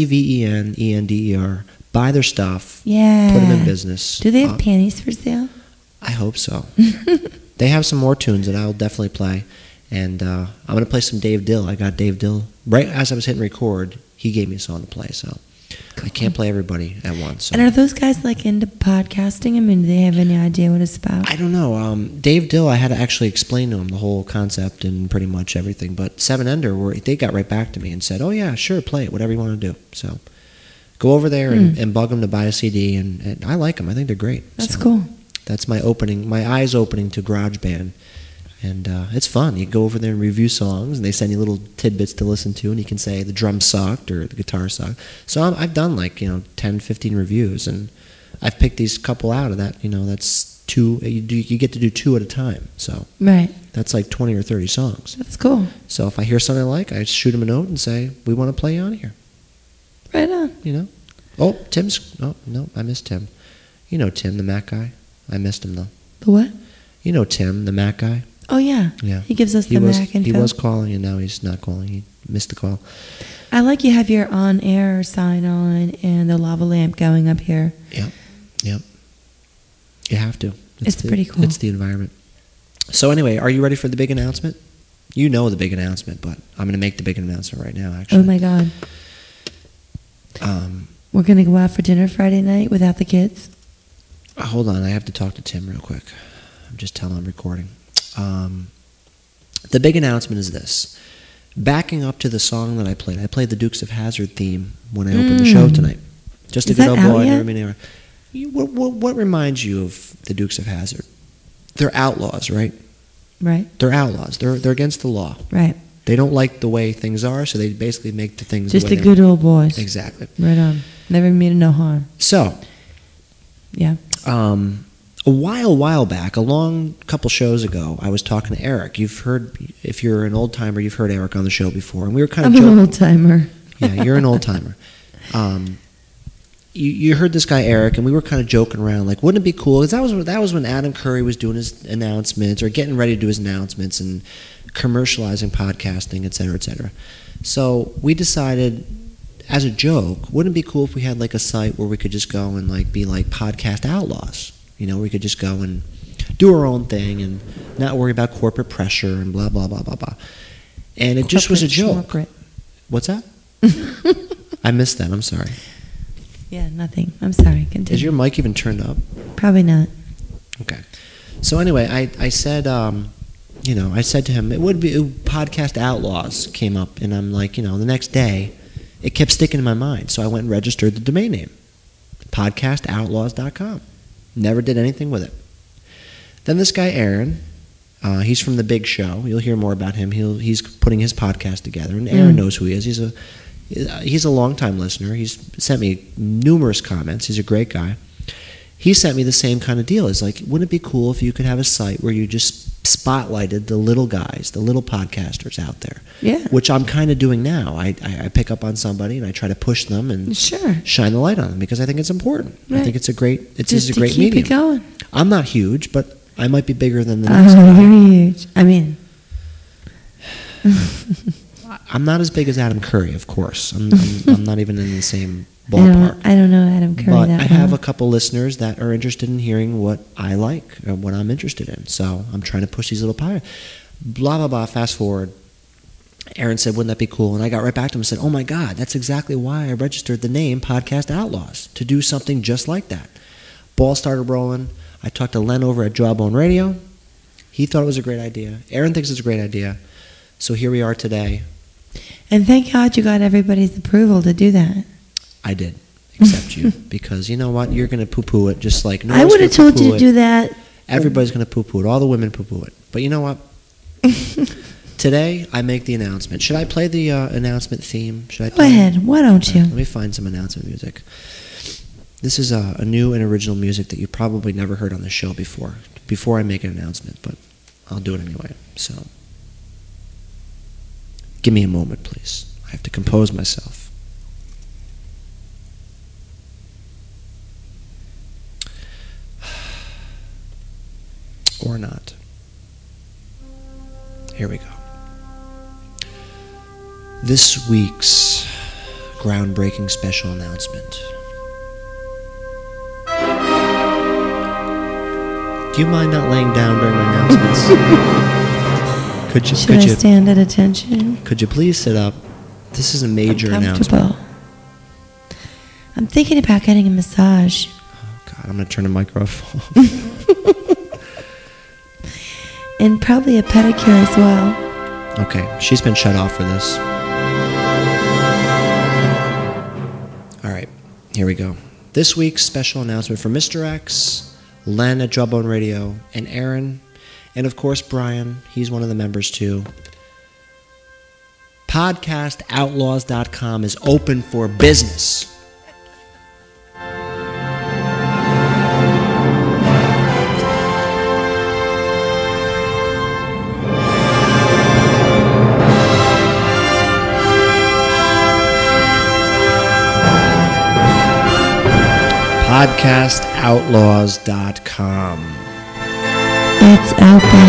SEVENENDER. Buy their stuff. Yeah. Put them in business. Do they have panties for sale? I hope so. They have some more tunes that I'll definitely play. And I'm going to play some Dave Dill. I got Dave Dill. Right as I was hitting record, he gave me a song to play. So I can't play everybody at once. So. And are those guys like into podcasting? I mean, do they have any idea what it's about? I don't know. Dave Dill, I had to actually explain to him the whole concept and pretty much everything. But Seven Ender, they got right back to me and said, "Oh yeah, sure, play it, whatever you want to do." So go over there and bug them to buy a CD, and I like them. I think they're great. That's So cool. That's my eyes opening to GarageBand, and it's fun. You go over there and review songs, and they send you little tidbits to listen to, and you can say the drum sucked or the guitar sucked. So I've done 10, 15 reviews, and I've picked these couple out of that. That's 2. You get to do 2 at a time. So Right. that's like 20 or 30 songs. That's cool. So if I hear something I like, I shoot them a note and say, "We want to play you on here." Right on. Oh, Tim's. Oh no, I missed Tim. You know Tim, the Mac guy. I missed him though. The what? You know Tim, the Mac guy. Oh, yeah. Yeah. He gives us He the was Mac info. he was calling, and now he's not calling. He missed the call. I like you have your on-air sign on and the lava lamp going up here. Yep. You have to. It's pretty cool. It's the environment. So anyway, are you ready for the big announcement? You know the big announcement, but I'm going to make the big announcement right now. Actually. Oh, my God. We're going to go out for dinner Friday night without the kids? Hold on, I have to talk to Tim real quick. I'm just telling him I'm recording. The big announcement is this. Backing up to the song that I played the Dukes of Hazzard theme when I opened the show tonight. Just Is a good that old out boy. yet? Never mean never. What reminds you of the Dukes of Hazzard? They're outlaws, right? Right. They're outlaws. They're against the law. Right. They don't like the way things are, so they basically make the things Just the the way good old boys. Exactly. Right on. Never mean no harm. So, Yeah. a while back, a long couple shows ago, I was talking to Eric. You've heard, if you're an old timer, you've heard Eric on the show before, and we were kind of I'm joking. an old timer. Yeah, you're an old timer. You heard this guy Eric, and we were kind of joking around, like, wouldn't it be cool? Because that was when Adam Curry was doing his announcements, or getting ready to do his announcements, and commercializing podcasting, et cetera, et cetera. So we decided, as a joke, wouldn't it be cool if we had like a site where we could just go and be like podcast outlaws? We could just go and do our own thing and not worry about corporate pressure and blah blah blah blah blah. And it just was a joke. Corporate. What's that? I missed that. I'm sorry. Yeah, nothing. I'm sorry. Continue. Is your mic even turned up? Probably not. Okay. So anyway, I said, I said to him, it would be podcast outlaws came up, and I'm like, the next day, it kept sticking in my mind. So I went and registered the domain name, podcastoutlaws.com. Never did anything with it. Then this guy Aaron, he's from The Big Show. You'll hear more about him. He's putting his podcast together, and Aaron knows who he is. He's a longtime listener. He's sent me numerous comments. He's a great guy. he sent me the same kind of deal. It's like, wouldn't it be cool if you could have a site where you just spotlighted the little guys, the little podcasters out there? Yeah. Which I'm kind of doing now. I pick up on somebody and I try to push them and Sure. shine the light on them because I think it's important. I Right. think it's a great Just to keep medium. it going. I'm not huge, but I might be bigger than the next Oh, guy. you're huge. I mean, I'm not as big as Adam Curry, of course. I'm not even in the same ballpark. I don't know Adam Curry But that I have a well. couple listeners that are interested in hearing what I like or what I'm interested in. So I'm trying to push these little pie. Blah, blah, blah. Fast forward. Aaron said, wouldn't that be cool? And I got right back to him and said, oh my God, that's exactly why I registered the name Podcast Outlaws, to do something just like that. Ball started rolling. I talked to Len over at Jawbone Radio. He thought it was a great idea. Aaron thinks it's a great idea. So here we are today. And thank God you got everybody's approval to do that. I did, except you, because you know what? You're going to poo-poo it just like I would have told you to do that. Everybody's going to poo-poo it. All the women poo-poo it. But you know what? Today, I make the announcement. Should I play the announcement theme? Should I Go play it? ahead. Why don't you? Let me find some announcement music. This is a new and original music that you probably never heard on the show before I make an announcement, but I'll do it anyway. So, give me a moment, please. I have to compose myself. Or not. Here we go. This week's groundbreaking special announcement. Do you mind not laying down during my announcements? Should I stand at attention? Could you please sit up? This is a major announcement. I'm thinking about getting a massage. Oh God, I'm going to turn the microphone off. And probably a pedicure as well. Okay, she's been shut off for this. All right, here we go. This week's special announcement for Mr. X, Len at Jawbone Radio, and Aaron, and of course Brian. He's one of the members too. PodcastOutlaws.com is open for business. PodcastOutlaws.com. It's open.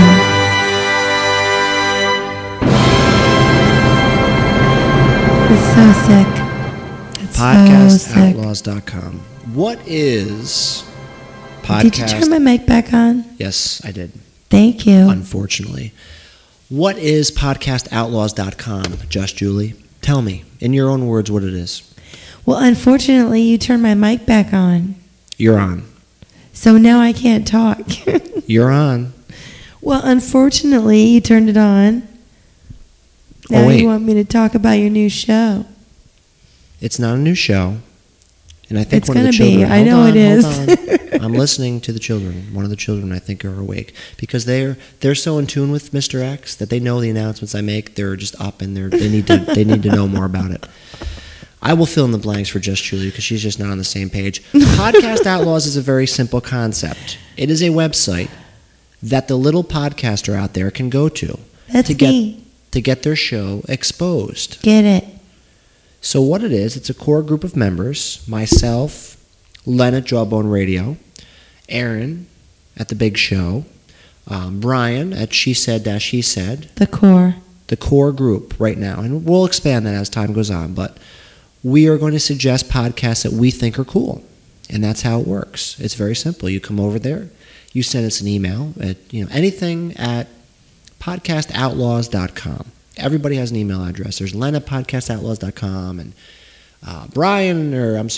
It's so sick. It's PodcastOutlaws.com. What is podcast? Did you turn my mic back on? Yes, I did. Thank you. Unfortunately. What is PodcastOutlaws.com, Just Julie? Tell me, in your own words, what it is. Well, unfortunately, you turned my mic back on. You're on. So now I can't talk. You're on. Well, unfortunately, you turned it on. Now Oh, wait. you want me to talk about your new show. It's not a new show. And I think It's one of the gonna be. children... I know Hold it is. on. I'm listening to the children. One of the children, I think, are awake. Because they're so in tune with Mr. X that they know the announcements I make. They're just up and they need to know more about it. I will fill in the blanks for Just Julie because she's just not on the same page. Podcast Outlaws is a very simple concept. It is a website that the little podcaster out there can go to That's me. to get their show exposed. Get it. So what it is, it's a core group of members, myself, Len at Jawbone Radio, Aaron at The Big Show, Brian at She Said He Said. The core. The core group right now. And we'll expand that as time goes on, but we are going to suggest podcasts that we think are cool. And that's how it works. It's very simple. You come over there, you send us an email at anything at podcastoutlaws.com. Everybody has an email address. There's Len at podcastoutlaws.com and Brian,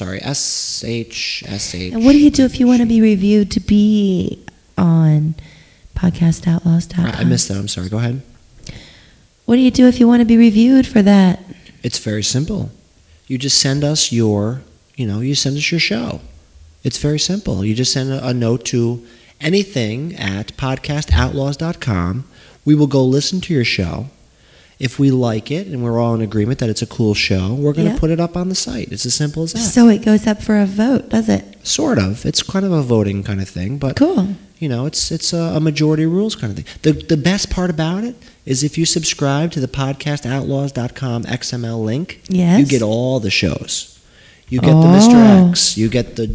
SH. And what do you do if you want to be reviewed to be on podcastoutlaws.com? I missed that. I'm sorry. Go ahead. What do you do if you want to be reviewed for that? It's very simple. You just send us your show. It's very simple. You just send a note to anything at podcastoutlaws.com. We will go listen to your show. If we like it and we're all in agreement that it's a cool show, we're going to put it up on the site. It's as simple as that. So it goes up for a vote, does it? Sort of. It's kind of a voting kind of thing, but Cool. it's a majority rules kind of thing. The best part about it is if you subscribe to the podcastoutlaws.com XML link, Yes. you get all the shows. You get the Oh. Mr. X. You get the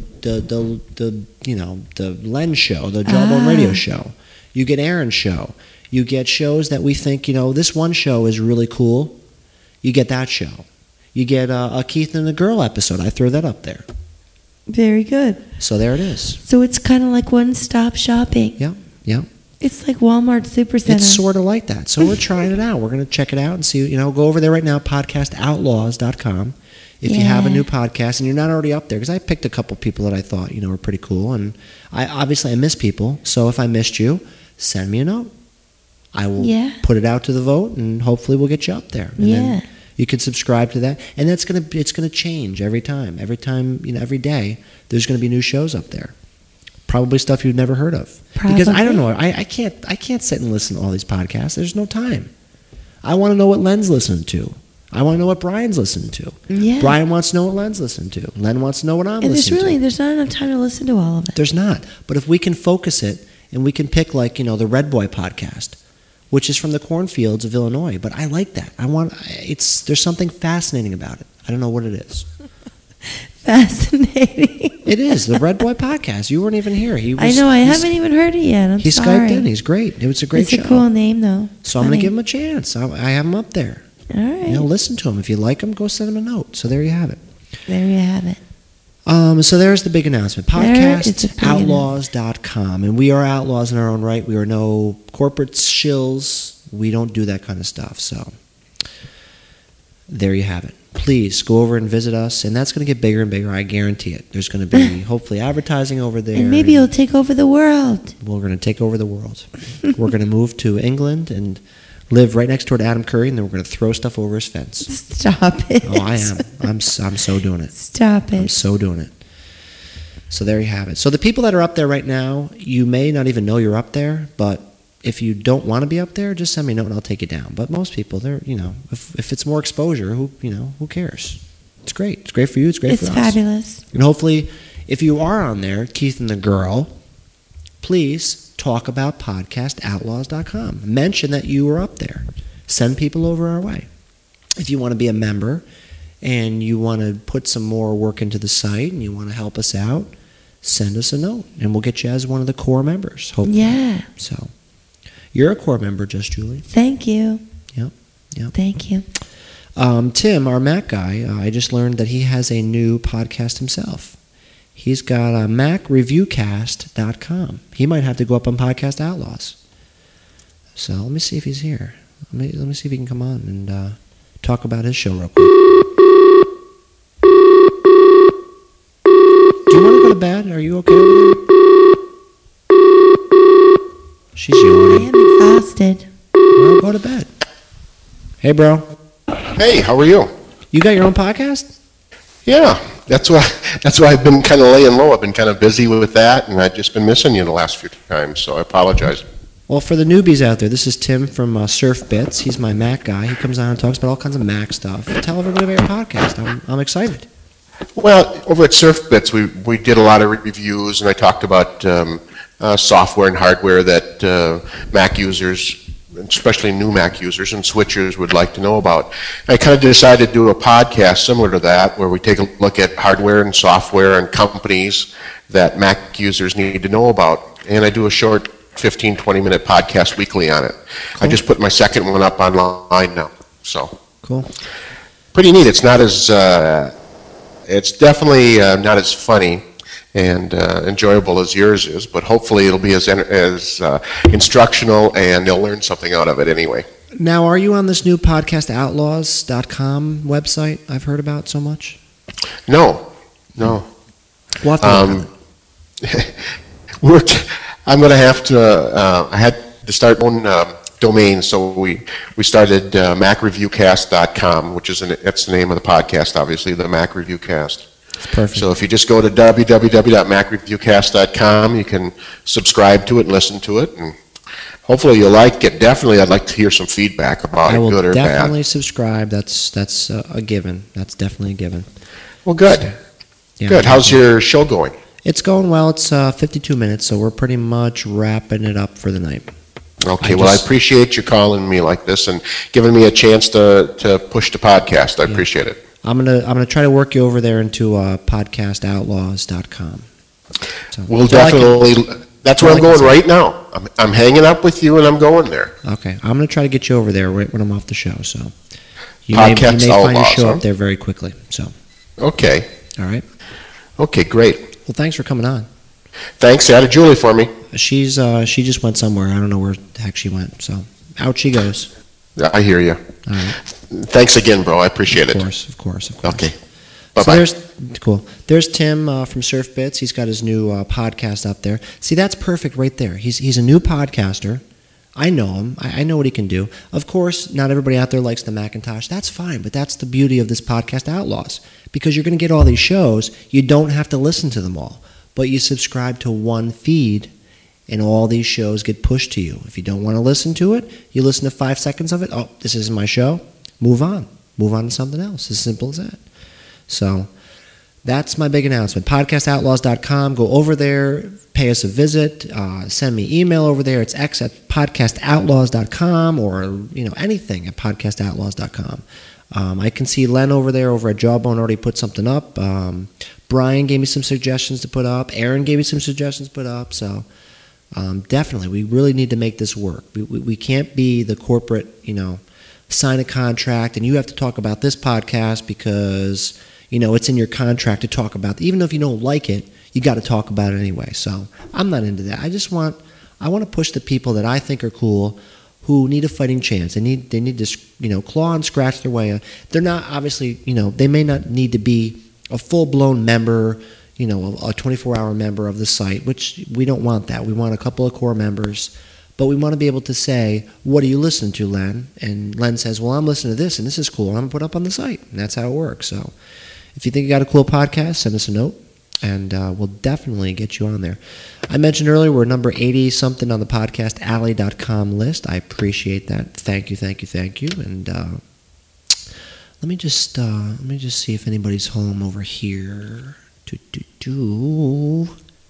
Len show, the Jawbone Radio show. You get Aaron's show. You get shows that we think, this one show is really cool. You get that show. You get a Keith and the Girl episode. I throw that up there. Very good. So there it is. So it's kind of like one-stop shopping. Yeah. It's like Walmart Supercenter. It's sort of like that. So we're trying it out. We're going to check it out and see, go over there right now, podcastoutlaws.com. If you have a new podcast and you're not already up there, because I picked a couple people that I thought, were pretty cool. And I miss people. So if I missed you, send me a note. I will put it out to the vote, and hopefully we'll get you up there. And then you can subscribe to that. And it's going to change every time. Every time, every day, there's going to be new shows up there. Probably stuff you've never heard of. Because I don't know. I can't sit and listen to all these podcasts. There's no time. I want to know what Len's listening to. I want to know what Brian's listening to. Yeah. Brian wants to know what Len's listening to. Len wants to know what I'm listening to. There's not enough time to listen to all of it. There's not. But if we can focus it and we can pick the Red Boy podcast, which is from the cornfields of Illinois. But I like that. There's something fascinating about it. I don't know what it is. Fascinating. It is the Red Boy podcast. You weren't even here. I know. I haven't even heard it yet. He sorry. Skyped in. He's great. It was a great show. It's a cool name, though. So I'm going to give him a chance. I have him up there. All right. Listen to him. If you like him, go send him a note. So there you have it. There you have it. So there's the big announcement. Podcastoutlaws.com. And we are outlaws in our own right. We are no corporate shills. We don't do that kind of stuff. So there you have it. Please go over and visit us. And that's going to get bigger and bigger. I guarantee it. There's going to be hopefully advertising over there. And maybe you'll take over the world. We're going to take over the world. We're going to move to England and live right next door to Adam Curry, and then we're going to throw stuff over his fence. Stop it. Oh, I am. I'm so doing it. Stop it. I'm so doing it. So there you have it. So the people that are up there right now, you may not even know you're up there, but if you don't want to be up there, just send me a note and I'll take you down. But most people, they're, if it's more exposure, who cares? It's great. It's great for you. It's great for us. It's fabulous. And hopefully, if you are on there, Keith and the Girl, please talk about podcastoutlaws.com. Mention that you were up there. Send people over our way. If you want to be a member and you want to put some more work into the site and you want to help us out, send us a note and we'll get you as one of the core members, hopefully. Yeah. So, you're a core member, Just Julie. Thank you. Yep. Thank you. Tim, our Mac guy, I just learned that he has a new podcast himself. He's got MacReviewcast.com. He might have to go up on Podcast Outlaws. So let me see if he's here. Let me see if he can come on and talk about his show real quick. Do you want to go to bed? Are you okay over there? She's yawning. I am exhausted. Well, go to bed. Hey, bro. Hey, how are you? You got your own podcast? Yeah, that's why I've been kind of laying low. I've been kind of busy with that, and I've just been missing you the last few times, so I apologize. Well, for the newbies out there, this is Tim from Surf Bits. He's my Mac guy. He comes on and talks about all kinds of Mac stuff. Tell everybody about your podcast. I'm excited. Well, over at Surf Bits, we did a lot of reviews, and I talked about software and hardware that Mac users, especially new Mac users and switchers, would like to know about. I kind of decided to do a podcast similar to that, where we take a look at hardware and software and companies that Mac users need to know about. And I do a short 15, 20-minute podcast weekly on it. Cool. I just put my second one up online now. So cool. Pretty neat. It's not as it's definitely not as funny and enjoyable as yours is, but hopefully it'll be as instructional, and they'll learn something out of it anyway. Now, are you on this new podcastoutlaws.com website I've heard about so much? No. What? I'm going to have to. I had to start my own domain, so we started MacReviewcast.com, which that's the name of the podcast, obviously, the Mac Reviewcast. Perfect. So if you just go to www.macreviewcast.com, you can subscribe to it and listen to it, and hopefully you'll like it. Definitely, I'd like to hear some feedback about it, good or bad. I will definitely subscribe. That's a given. That's definitely a given. Well, good. Yeah, Good. How's your show going? It's going well. It's 52 minutes, so we're pretty much wrapping it up for the night. Okay, I appreciate you calling me like this and giving me a chance to push the podcast. I appreciate it. I'm gonna try to work you over there into podcastoutlaws.com. So, We'll definitely. That's where I'm going right now. I'm hanging up with you, and I'm going there. Okay, I'm gonna try to get you over there right when I'm off the show. So you may find your show up there very quickly. So okay, all right. Okay, great. Well, thanks for coming on. Thanks. Add a Julie for me. She just went somewhere. I don't know where the heck she went. So out she goes. I hear you. All right. Thanks again, bro. I appreciate it. Of course. Okay. Bye-bye. So there's Tim from Surf Bits. He's got his new podcast up there. See, that's perfect right there. He's a new podcaster. I know him. I know what he can do. Of course, not everybody out there likes the Macintosh. That's fine, but that's the beauty of this Podcast Outlaws. Because you're going to get all these shows, you don't have to listen to them all. But you subscribe to one feed, and all these shows get pushed to you. If you don't want to listen to it, you listen to 5 seconds of it. Oh, this isn't my show. Move on. Move on to something else. As simple as that. So that's my big announcement. PodcastOutlaws.com. Go over there, pay us a visit, send me email over there. It's x@podcastoutlaws.com or anything at podcastoutlaws.com. I can see Len over there over at Jawbone already put something up. Brian gave me some suggestions to put up. Aaron gave me some suggestions to put up. So definitely, we really need to make this work. We can't be the corporate, sign a contract and you have to talk about this podcast because it's in your contract to talk about. Even if you don't like it, you got to talk about it anyway. So I'm not into that. I want to push the people that I think are cool, who need a fighting chance. They need to claw and scratch their way. They're not obviously they may not need to be a full blown member, a 24-hour member of the site, which we don't want that. We want a couple of core members. But we want to be able to say, what do you listen to, Len? And Len says, well, I'm listening to this, and this is cool, and I'm going to put it up on the site. And that's how it works. So if you think you got a cool podcast, send us a note, and we'll definitely get you on there. I mentioned earlier we're number 80-something on the podcastalley.com list. I appreciate that. Thank you. And let me just see if anybody's home over here. Do.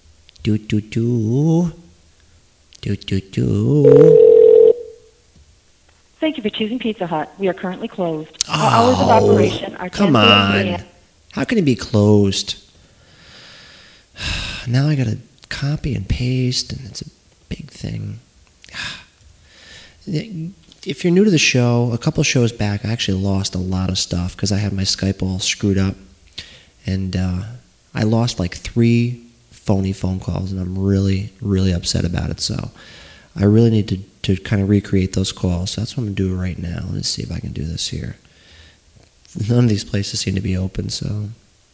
Thank you for choosing Pizza Hut. We are currently closed. Our hours of operation are 10 come on. a.m. How can it be closed? Now I got to copy and paste, and it's a big thing. If you're new to the show, a couple shows back, I actually lost a lot of stuff because I had my Skype all screwed up. And I lost like 3 phony phone calls, and I'm really, really upset about it. So I really need to kind of recreate those calls. So that's what I'm going to do right now. Let's see if I can do this here. None of these places seem to be open, so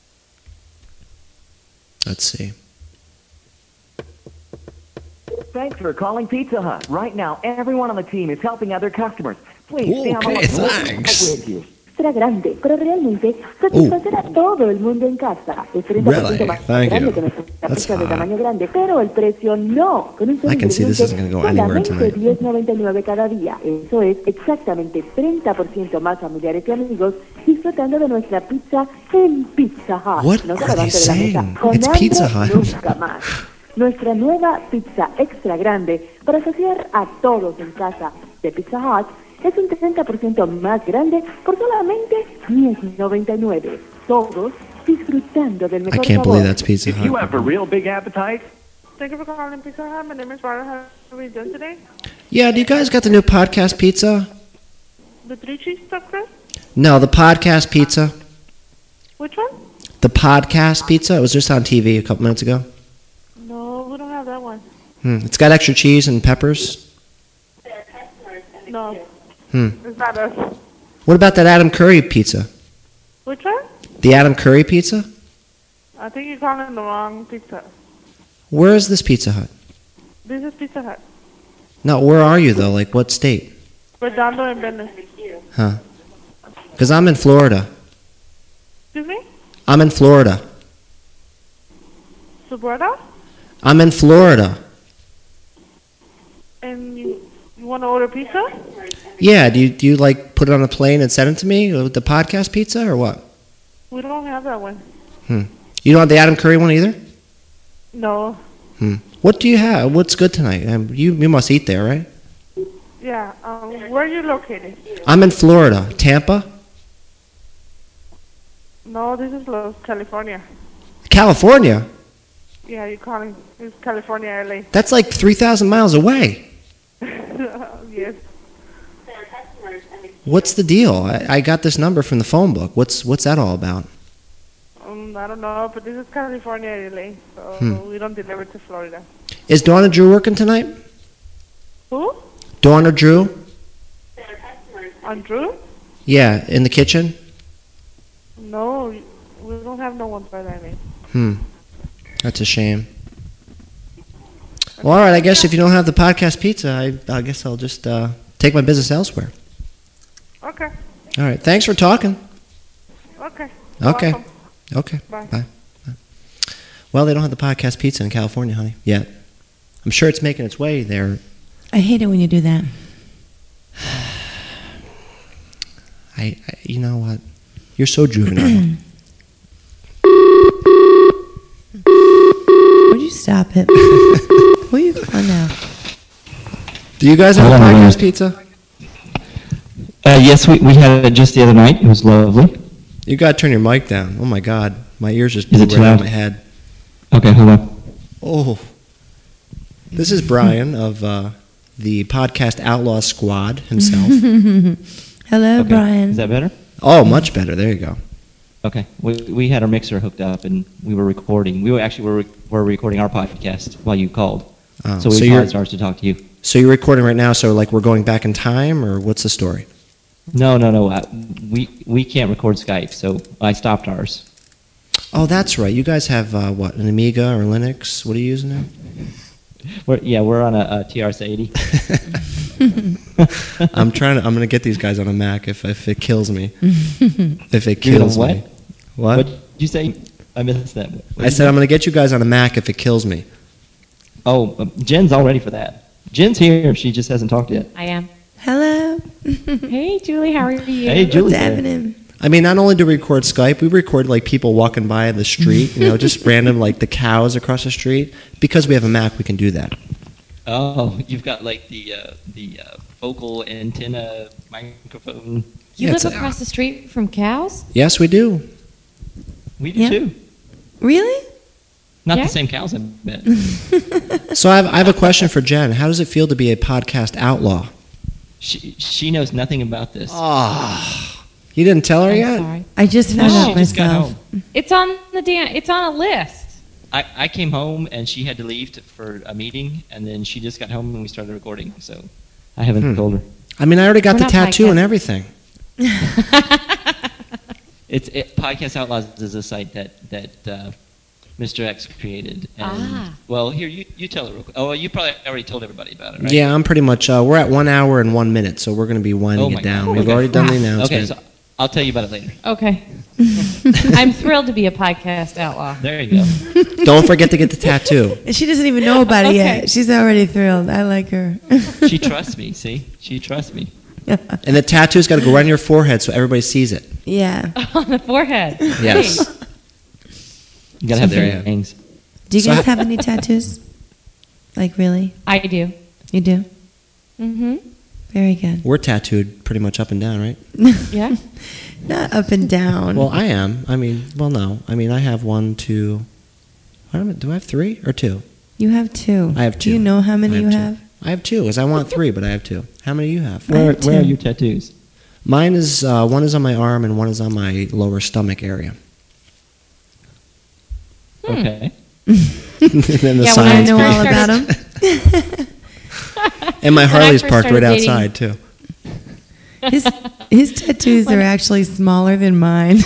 let's see. Thanks for calling Pizza Hut. Right now, everyone on the team is helping other customers. Please stay on the line. Thanks. Extra grande, pero realmente satisfacerá a todo el mundo en casa. Es 30% más grande que nuestra pizza de tamaño grande, pero el precio no. Con un solo ingrediente, solamente $10.99 cada día. Eso es exactamente 30% más familiares y amigos disfrutando de nuestra pizza en Pizza Hut. What no se are they levante de la mesa saying? con It's hambre Pizza Hut. nunca más. Nuestra nueva pizza extra grande para saciar a todos en casa de Pizza Hut es un 30% más grande por solamente $10.99. Todos disfrutando del I mejor can't sabor. believe that's Pizza If you Hut. have a real big appetite, Thank you for calling Pizza Hut. My name is Rada. How are we doing today? Yeah, do you guys got the new podcast pizza? The 3 cheese stuffed crust? No, the podcast pizza. Which one? The podcast pizza. It was just on TV a couple minutes ago. No, we don't have that one. It's got extra cheese and peppers. No. It's not us. What about that Adam Curry pizza? Which one? The Adam Curry pizza? I think you're calling the wrong Pizza. Where is this Pizza Hut? This is Pizza Hut. No, where are you though? Like what state? Redondo and Venice. Huh? Because I'm in Florida. Excuse me? I'm in Florida. Subrata? I'm in Florida. And you want to order pizza? Yeah, do you like put it on a plane and send it to me with the podcast pizza or what? We don't have that one. You don't have the Adam Curry one either? No. What do you have? What's good tonight? You must eat there, right? Yeah. Where are you located? I'm in Florida. Tampa? No, this is California. California? Yeah, you're calling. It's California, LA. That's like 3,000 miles away. Yes. What's the deal? I got this number from the phone book. What's that all about? I don't know, but this is California, LA, so we don't deliver to Florida. Is Dawn or Drew working tonight? Who? Dawn or Drew? Andrew? Yeah, in the kitchen? No, we don't have no one by that name. That's a shame. Well, all right, I guess if you don't have the podcast pizza, I guess I'll just take my business elsewhere. Okay. All right, thanks for talking. Okay. Okay. Welcome. Okay. Bye. Bye. Well, they don't have the podcast pizza in California, honey, yet. I'm sure it's making its way there. I hate it when you do that. I you know what? You're so juvenile. Would you stop it? Who are you calling now? Do you guys have a podcast pizza? Yes, we had it just the other night. It was lovely. You got to turn your mic down. Oh, my God. My ears just Is blew it too right out of loud? my head. Okay, hold on. Oh. This is Brian of the Podcast Outlaw Squad himself. Hello, Okay. Brian. Is that better? Oh, much better. There you go. Okay. We had our mixer hooked up and we were recording. We were recording our podcast while you called. Oh, So we started to talk to you. So you're recording right now, so like we're going back in time, or what's the story? No. We can't record Skype, so I stopped ours. Oh, that's right. You guys have, what, an Amiga or Linux? What are you using now? We're on a TRS-80. I'm going to get these guys on a Mac if it kills me. If it You're kills gonna me. What? What did you say? I missed that. I said I'm going to get you guys on a Mac if it kills me. Oh, Jen's all ready for that. Jen's here. She just hasn't talked yet. I am. Hello. Hey, Julie, how are you? Hey, Julie. What's happening? I mean, not only do we record Skype, we record like people walking by the street, just random like the cows across the street. Because we have a Mac, we can do that. Oh, you've got like the focal antenna microphone. You live across the street from cows? Yes, we do. We do Yeah. too. Really? Not Yeah. the same cows, I bet. So I have a question for Jen. How does it feel to be a podcast outlaw? She knows nothing about this. Oh, you didn't tell her I'm yet? sorry. I just found No. out She just got myself. home. It's on it's on a list. I came home and she had to leave for a meeting, and then she just got home and we started recording. So I haven't told her. I mean, I already got We're the not tattoo podcast- and everything. Podcast Outlaws is a site that Mr. X created. And, well, here you tell her real quick. Oh, you probably already told everybody about it, right? Yeah, I'm pretty much. We're at 1 hour and 1 minute, so we're going to be winding Oh my it down. God. We've Okay. already done the announcement. Okay, so I'll tell you about it later. Okay. I'm thrilled to be a podcast outlaw. There you go. Don't forget to get the tattoo. And she doesn't even know about it Okay. yet. She's already thrilled. I like her. She trusts me. See, she trusts me. And the tattoo's got to go right on your forehead so everybody sees it. Yeah. On the forehead. Yes. You gotta have There you their go. bangs. Do you So guys have any tattoos? Like, really? I do. You do? Mm-hmm. Very good. We're tattooed pretty much up and down, right? Yeah. Not up and down. Well, I am. I mean, well, no. I mean, I have 1, 2. Do I have 3 or 2? You have 2. I have Do 2. you know how many I you have 2. have? I have 2, because I want 3, but I have 2. How many do you have? Where have are two. your tattoos? Mine is, one is on my arm and one is on my lower stomach area. Okay. And then the Yeah, when I signs know page. all about them. And my When I Harley's first parked right started dating- outside, too. His tattoos are actually smaller than mine.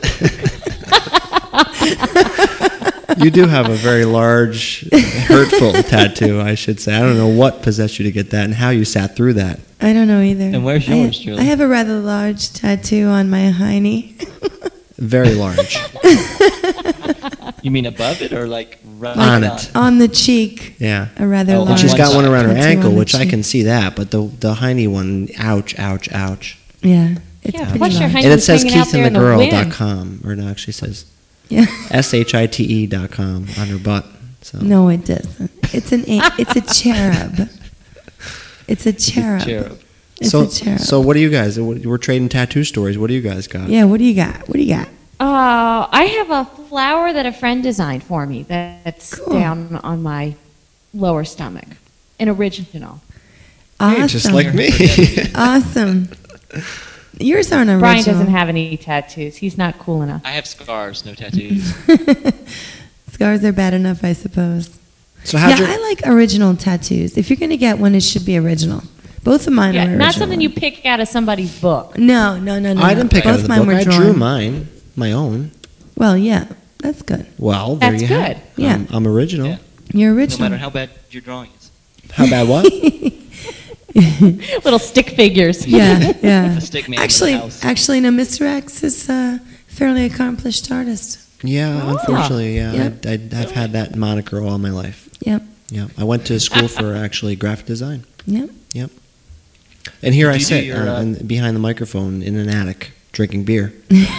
You do have a very large, hurtful tattoo, I should say. I don't know what possessed you to get that and how you sat through that. I don't know either. And where's yours, Julie? I have a rather large tattoo on my hiney. Very large. You mean above it or like right On it. On the cheek. Yeah. A rather Oh, And large she's got one around her tattoo ankle, on the which I cheek. can see that, but the hiney one, ouch, ouch, ouch. Yeah. It's Yeah, pretty plus your large. hiney- And it was says hanging out there in the wind. keithandthegirl.com, or no, actually says Yeah. shite.com on her butt. So. No, it doesn't. It's it's a cherub. It's a cherub. It's a cherub. So what do you guys? We're trading tattoo stories. What do you guys got? Yeah, what do you got? What do you got? I have a flower that a friend designed for me that's down on my lower stomach. An original. Awesome. Hey, just like me. Awesome. Yours aren't original. Brian doesn't have any tattoos. He's not cool enough. I have scars, no tattoos. Scars are bad enough, I suppose. So I like original tattoos. If you're going to get one, it should be original. Both of mine are original. Not something you pick out of somebody's book. No. I didn't pick out of the book. I drew mine, my own. Well, yeah, that's good. Well, there you have it. Yeah. I'm original. Yeah. You're original. No matter how bad your drawing is. How bad what? Little stick figures. Yeah. A stick man Actually, no, Mr. X is a fairly accomplished artist. Yeah, unfortunately, Yep. I've had that moniker all my life. Yep. Yeah, I went to school for actually graphic design. Yep. And here I sit behind the microphone in an attic drinking beer.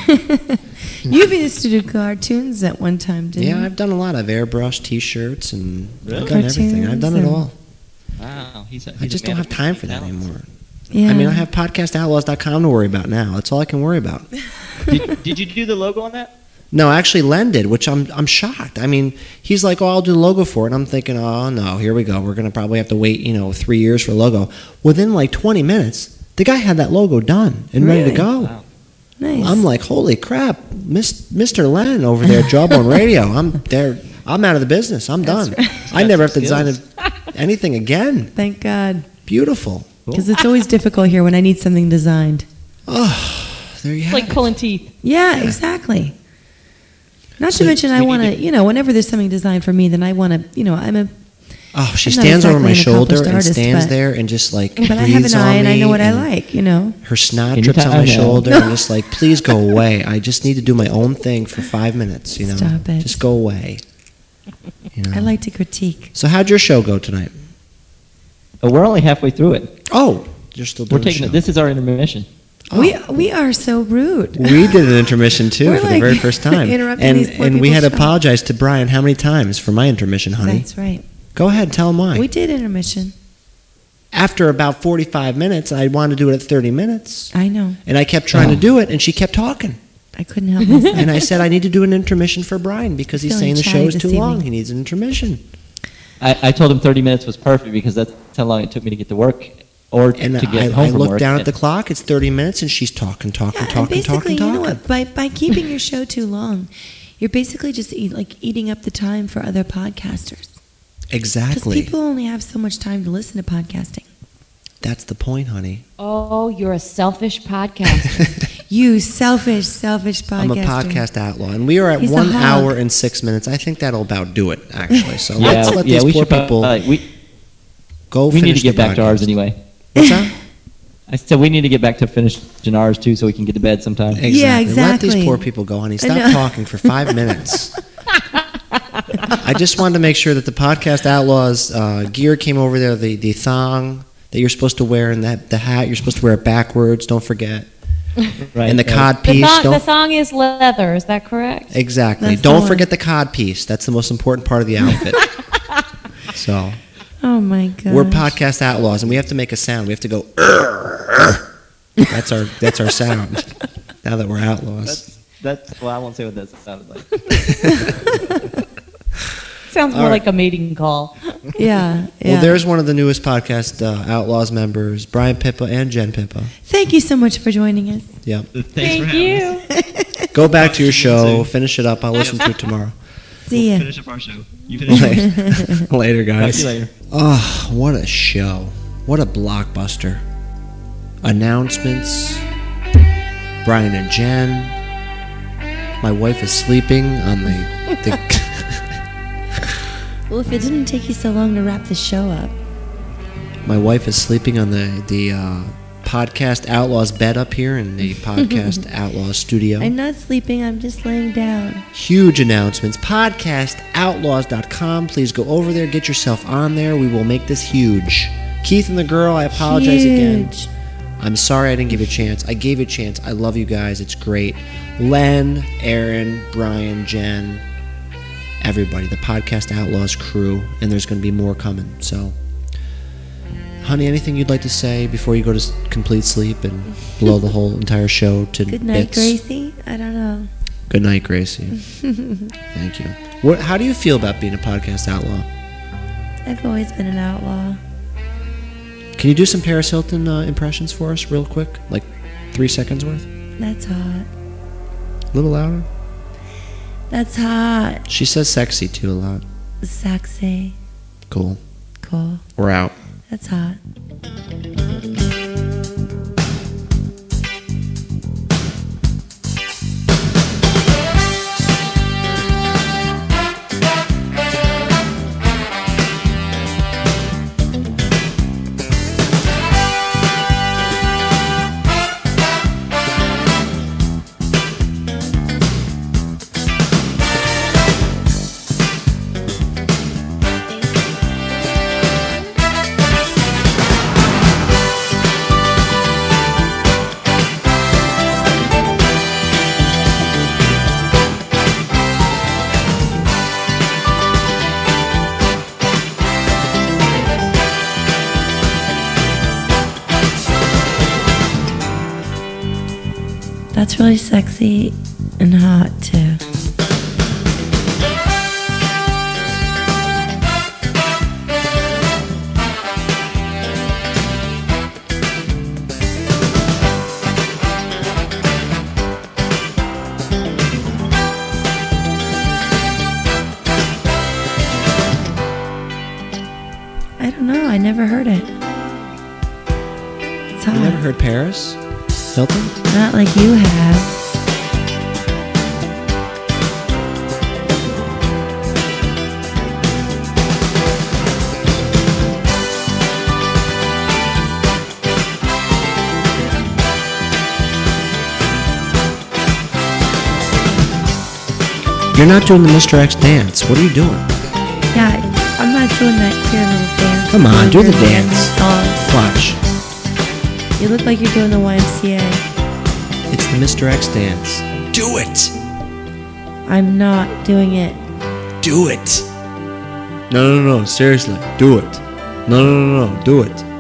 You used to do cartoons at one time, didn't you? Yeah, I've done a lot. I've airbrushed T-shirts and Really? I've done everything. I've done it all. Wow, I just don't have time for that anymore. Yeah. I mean, I have podcastoutlaws.com to worry about now. That's all I can worry about. Did you do the logo on that? No, actually, Len did, which I'm shocked. I mean, he's like, "Oh, I'll do the logo for it." And I'm thinking, "Oh no, here we go. We're gonna probably have to wait, 3 years for a logo." Within like 20 minutes, the guy had that logo done and ready to go. Wow. Nice. I'm like, "Holy crap, Mr. Len over there, Jawbone Radio. I'm out of the business. I'm done. I never have to design anything again." Thank God. Beautiful. Because it's always difficult here when I need something designed. Oh, there you have Like it. pulling teeth. Yeah, exactly. Not to mention, I want to, whenever there's something designed for me, then I want to, I'm a. Oh, she I'm not stands over exactly my an shoulder accomplished and artist, stands but- there and just like But I have breathes an on eye and I me know what I and like, Her snot Can you drips on tell my me? shoulder and just like, please go away. I just need to do my own thing for 5 minutes, Stop it. Just go away. I like to critique. So how'd your show go tonight? Oh, we're only halfway through it. Oh, you're still doing We're taking the it. show. This is our intermission. Oh. We are so rude. We did an intermission too We're for the like very first time. interrupting these poor and we people's had to show. apologize to Brian how many times for my intermission, honey? That's right. Go ahead, tell him why. We did intermission. After about 45 minutes, I wanted to do it at 30 minutes. I know. And I kept trying to do it, and she kept talking. I couldn't help myself. And I said, I need to do an intermission for Brian because he's Feeling saying the show chatty is this too long. evening. He needs an intermission. I told him 30 minutes was perfect because that's how long it took me to get to work or And to get I home from looked work. down at the clock. It's 30 minutes, and she's talking. And basically, you know what? By keeping your show too long, you're basically just eating up the time for other podcasters. Because Exactly. people only have so much time to listen to podcasting. That's the point, honey. Oh, you're a selfish podcaster. You selfish podcaster. I'm a podcast outlaw, and we are at He's a 1 hog. hour and 6 minutes. I think that'll about do it, actually. So Yeah, let's let these we poor should people go we finish need to get the back to ours podcast. anyway. What's that? I said we need to get back to finishing ours too so we can get to bed sometime. Exactly. Yeah, Let exactly. these poor people go, honey. I Stop know. talking for 5 minutes. I just wanted to make sure that the Podcast Outlaws gear came over there, the thong that you're supposed to wear and the hat, you're supposed to wear it backwards, don't forget. Right, And the cod The piece. thong, don't the thong is leather, is that correct? Exactly. That's the Don't one. forget the cod piece. That's the most important part of the outfit. So, Oh my God. we're Podcast Outlaws, and we have to make a sound. We have to go, That's our sound, now that we're outlaws. Well, I won't say what that sounded like. Sounds more All right. like a mating call. Yeah. Well, there's one of the newest Podcast Outlaws members, Brian Pippa and Jen Pippa. Thank you so much for joining us. Yep. Thank you. Go back to your show, finish it up. I'll listen to it tomorrow. See ya. Finish up our show. You finish Later, guys. Talk to you later. Oh, what a show. What a blockbuster. Announcements. Brian and Jen. My wife is sleeping on the Well, if it didn't take you so long to wrap the show up. my wife is sleeping on the Podcast Outlaws bed up here in the Podcast Outlaws studio. I'm not sleeping, I'm just laying down. Huge announcements. PodcastOutlaws.com. Please go over there. Get yourself on there. We will make this huge. Keith and the girl, I apologize again. Huge. I'm sorry I didn't give you a chance. I gave you a chance. I love you guys. It's great. Len, Aaron, Brian, Jen, everybody, the Podcast Outlaws crew, and there's going to be more coming. So, honey, anything you'd like to say before you go to complete sleep and blow the whole entire show to Good night, bits? Gracie. I don't know. Good night, Gracie. Thank you. How do you feel about being a podcast outlaw? I've always been an outlaw. Can you do some Paris Hilton impressions for us real quick? Like 3 seconds worth? That's hot. A little louder? That's hot. She says sexy too a lot. Sexy. Cool. Cool. We're out. That's hot. That's really sexy and hot too. I don't know. I never heard it. It's hot. You never heard Paris Hilton? Not like you have. You're not doing the Mr. X dance. What are you doing? Yeah, I'm not doing that here little dance. Come on, do the dance. Songs. Watch. You look like you're doing the YMCA. It's the Mr. X dance. Do it. I'm not doing it. Do it. No, seriously. Do it. No, do it.